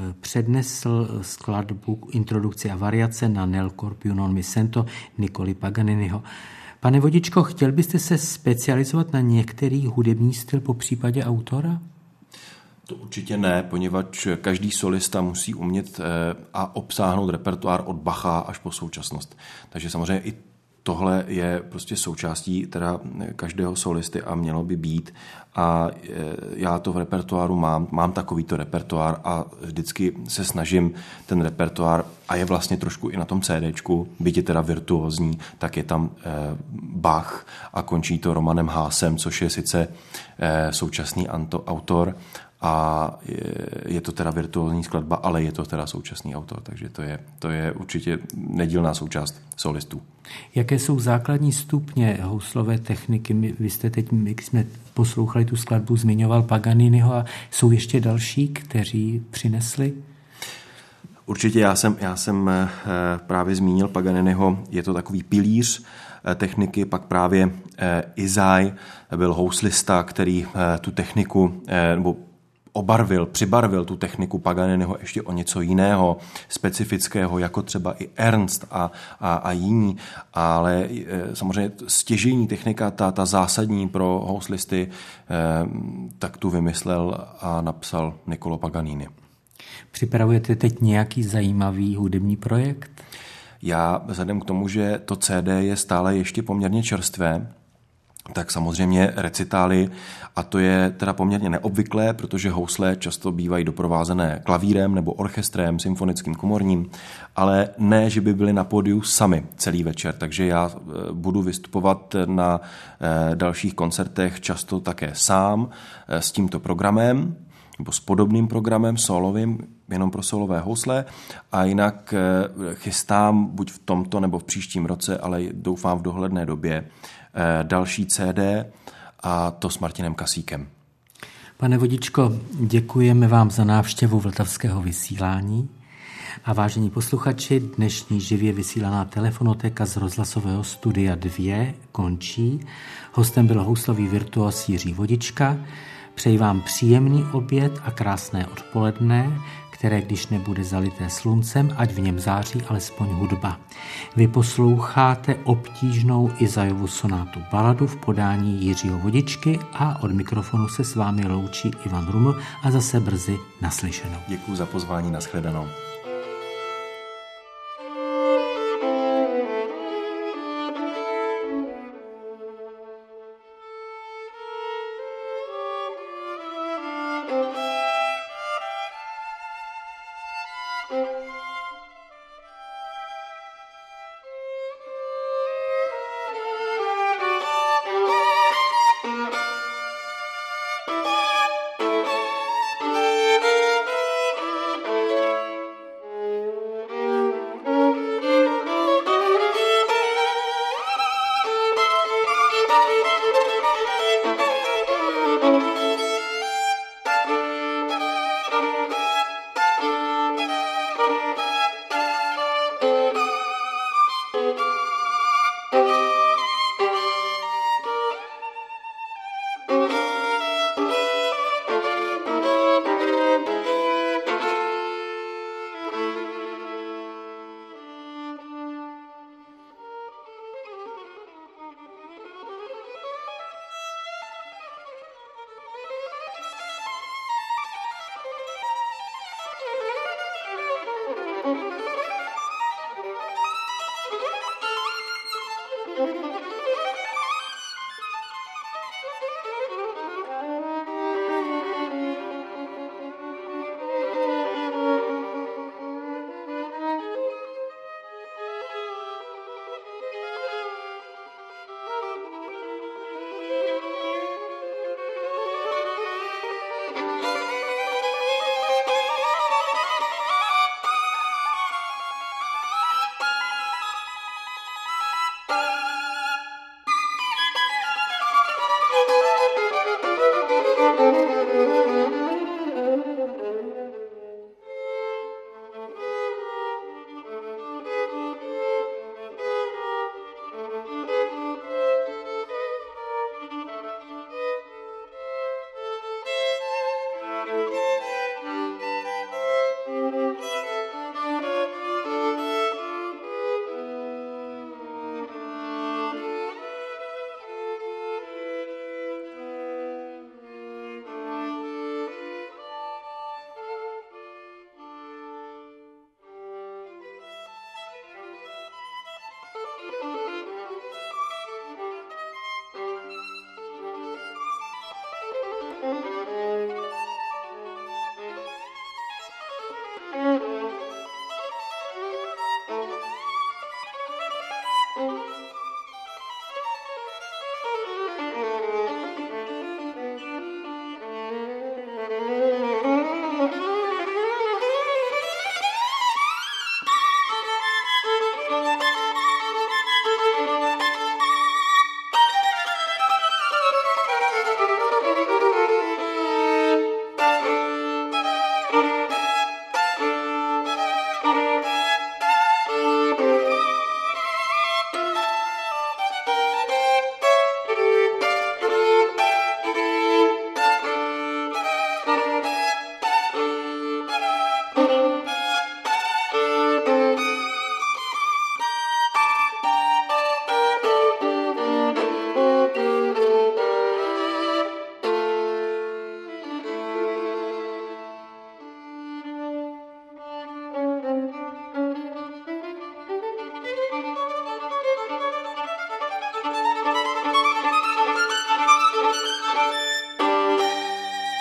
přednesl skladbu Introdukce a variace na Nel cor più non mi sento Niccolò Paganiniho. Pane Vodičko, chtěl byste se specializovat na některý hudební styl, po případě autora? To určitě ne, poněvadž každý solista musí umět a obsáhnout repertoár od Bacha až po současnost. Takže samozřejmě i tohle je prostě součástí teda každého solisty a mělo by být. A já to v repertoáru mám, mám takovýto repertoár a vždycky se snažím ten repertoár, a je vlastně trošku i na tom CDčku, byť je teda virtuózní, tak je tam Bach a končí to Romanem Haasem, což je sice současný autor, a je to teda virtuózní skladba, ale je to teda současný autor, takže to je, to je určitě nedílná součást solistů. Jaké jsou základní stupně houslové techniky? My, vy jste teď, když jsme poslouchali tu skladbu, zmiňoval Paganiniho, a jsou ještě další, kteří přinesli? Určitě já jsem, já jsem právě zmínil Paganiniho, je to takový pilíř techniky, pak právě Izaj byl houslista, který tu techniku, nebo obarvil, přibarvil tu techniku Paganiniho ještě o něco jiného, specifického, jako třeba i Ernst a, a, a jiní, ale e, samozřejmě stěžejní technika, ta, ta zásadní pro houslisty, e, tak tu vymyslel a napsal Niccolò Paganini. Připravujete teď nějaký zajímavý hudební projekt? Já vzhledem k tomu, že to C D je stále ještě poměrně čerstvé, tak samozřejmě recitály, a to je teda poměrně neobvyklé, protože housle často bývají doprovázené klavírem nebo orchestrem, symfonickým komorním, ale ne, že by byli na pódiu sami celý večer, takže já budu vystupovat na dalších koncertech často také sám s tímto programem, nebo s podobným programem solovým, jenom pro solové housle, a jinak chystám buď v tomto nebo v příštím roce, ale doufám v dohledné době, další C D, a to s Martinem Kasíkem. Pane Vodičko, děkujeme vám za návštěvu Vltavského vysílání. A vážení posluchači, dnešní živě vysílaná telefonotéka z rozhlasového studia dva končí. Hostem byl houslový virtuos Jiří Vodička. Přeji vám příjemný oběd a krásné odpoledne, které, když nebude zalité sluncem, ať v něm září alespoň hudba. Vy posloucháte obtížnou Izajovu sonátu baladu v podání Jiřího Vodičky a od mikrofonu se s vámi loučí Ivan Ruml a zase brzy naslyšenou. Děkuji za pozvání, nashledanou.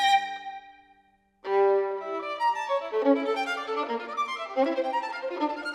Thank you.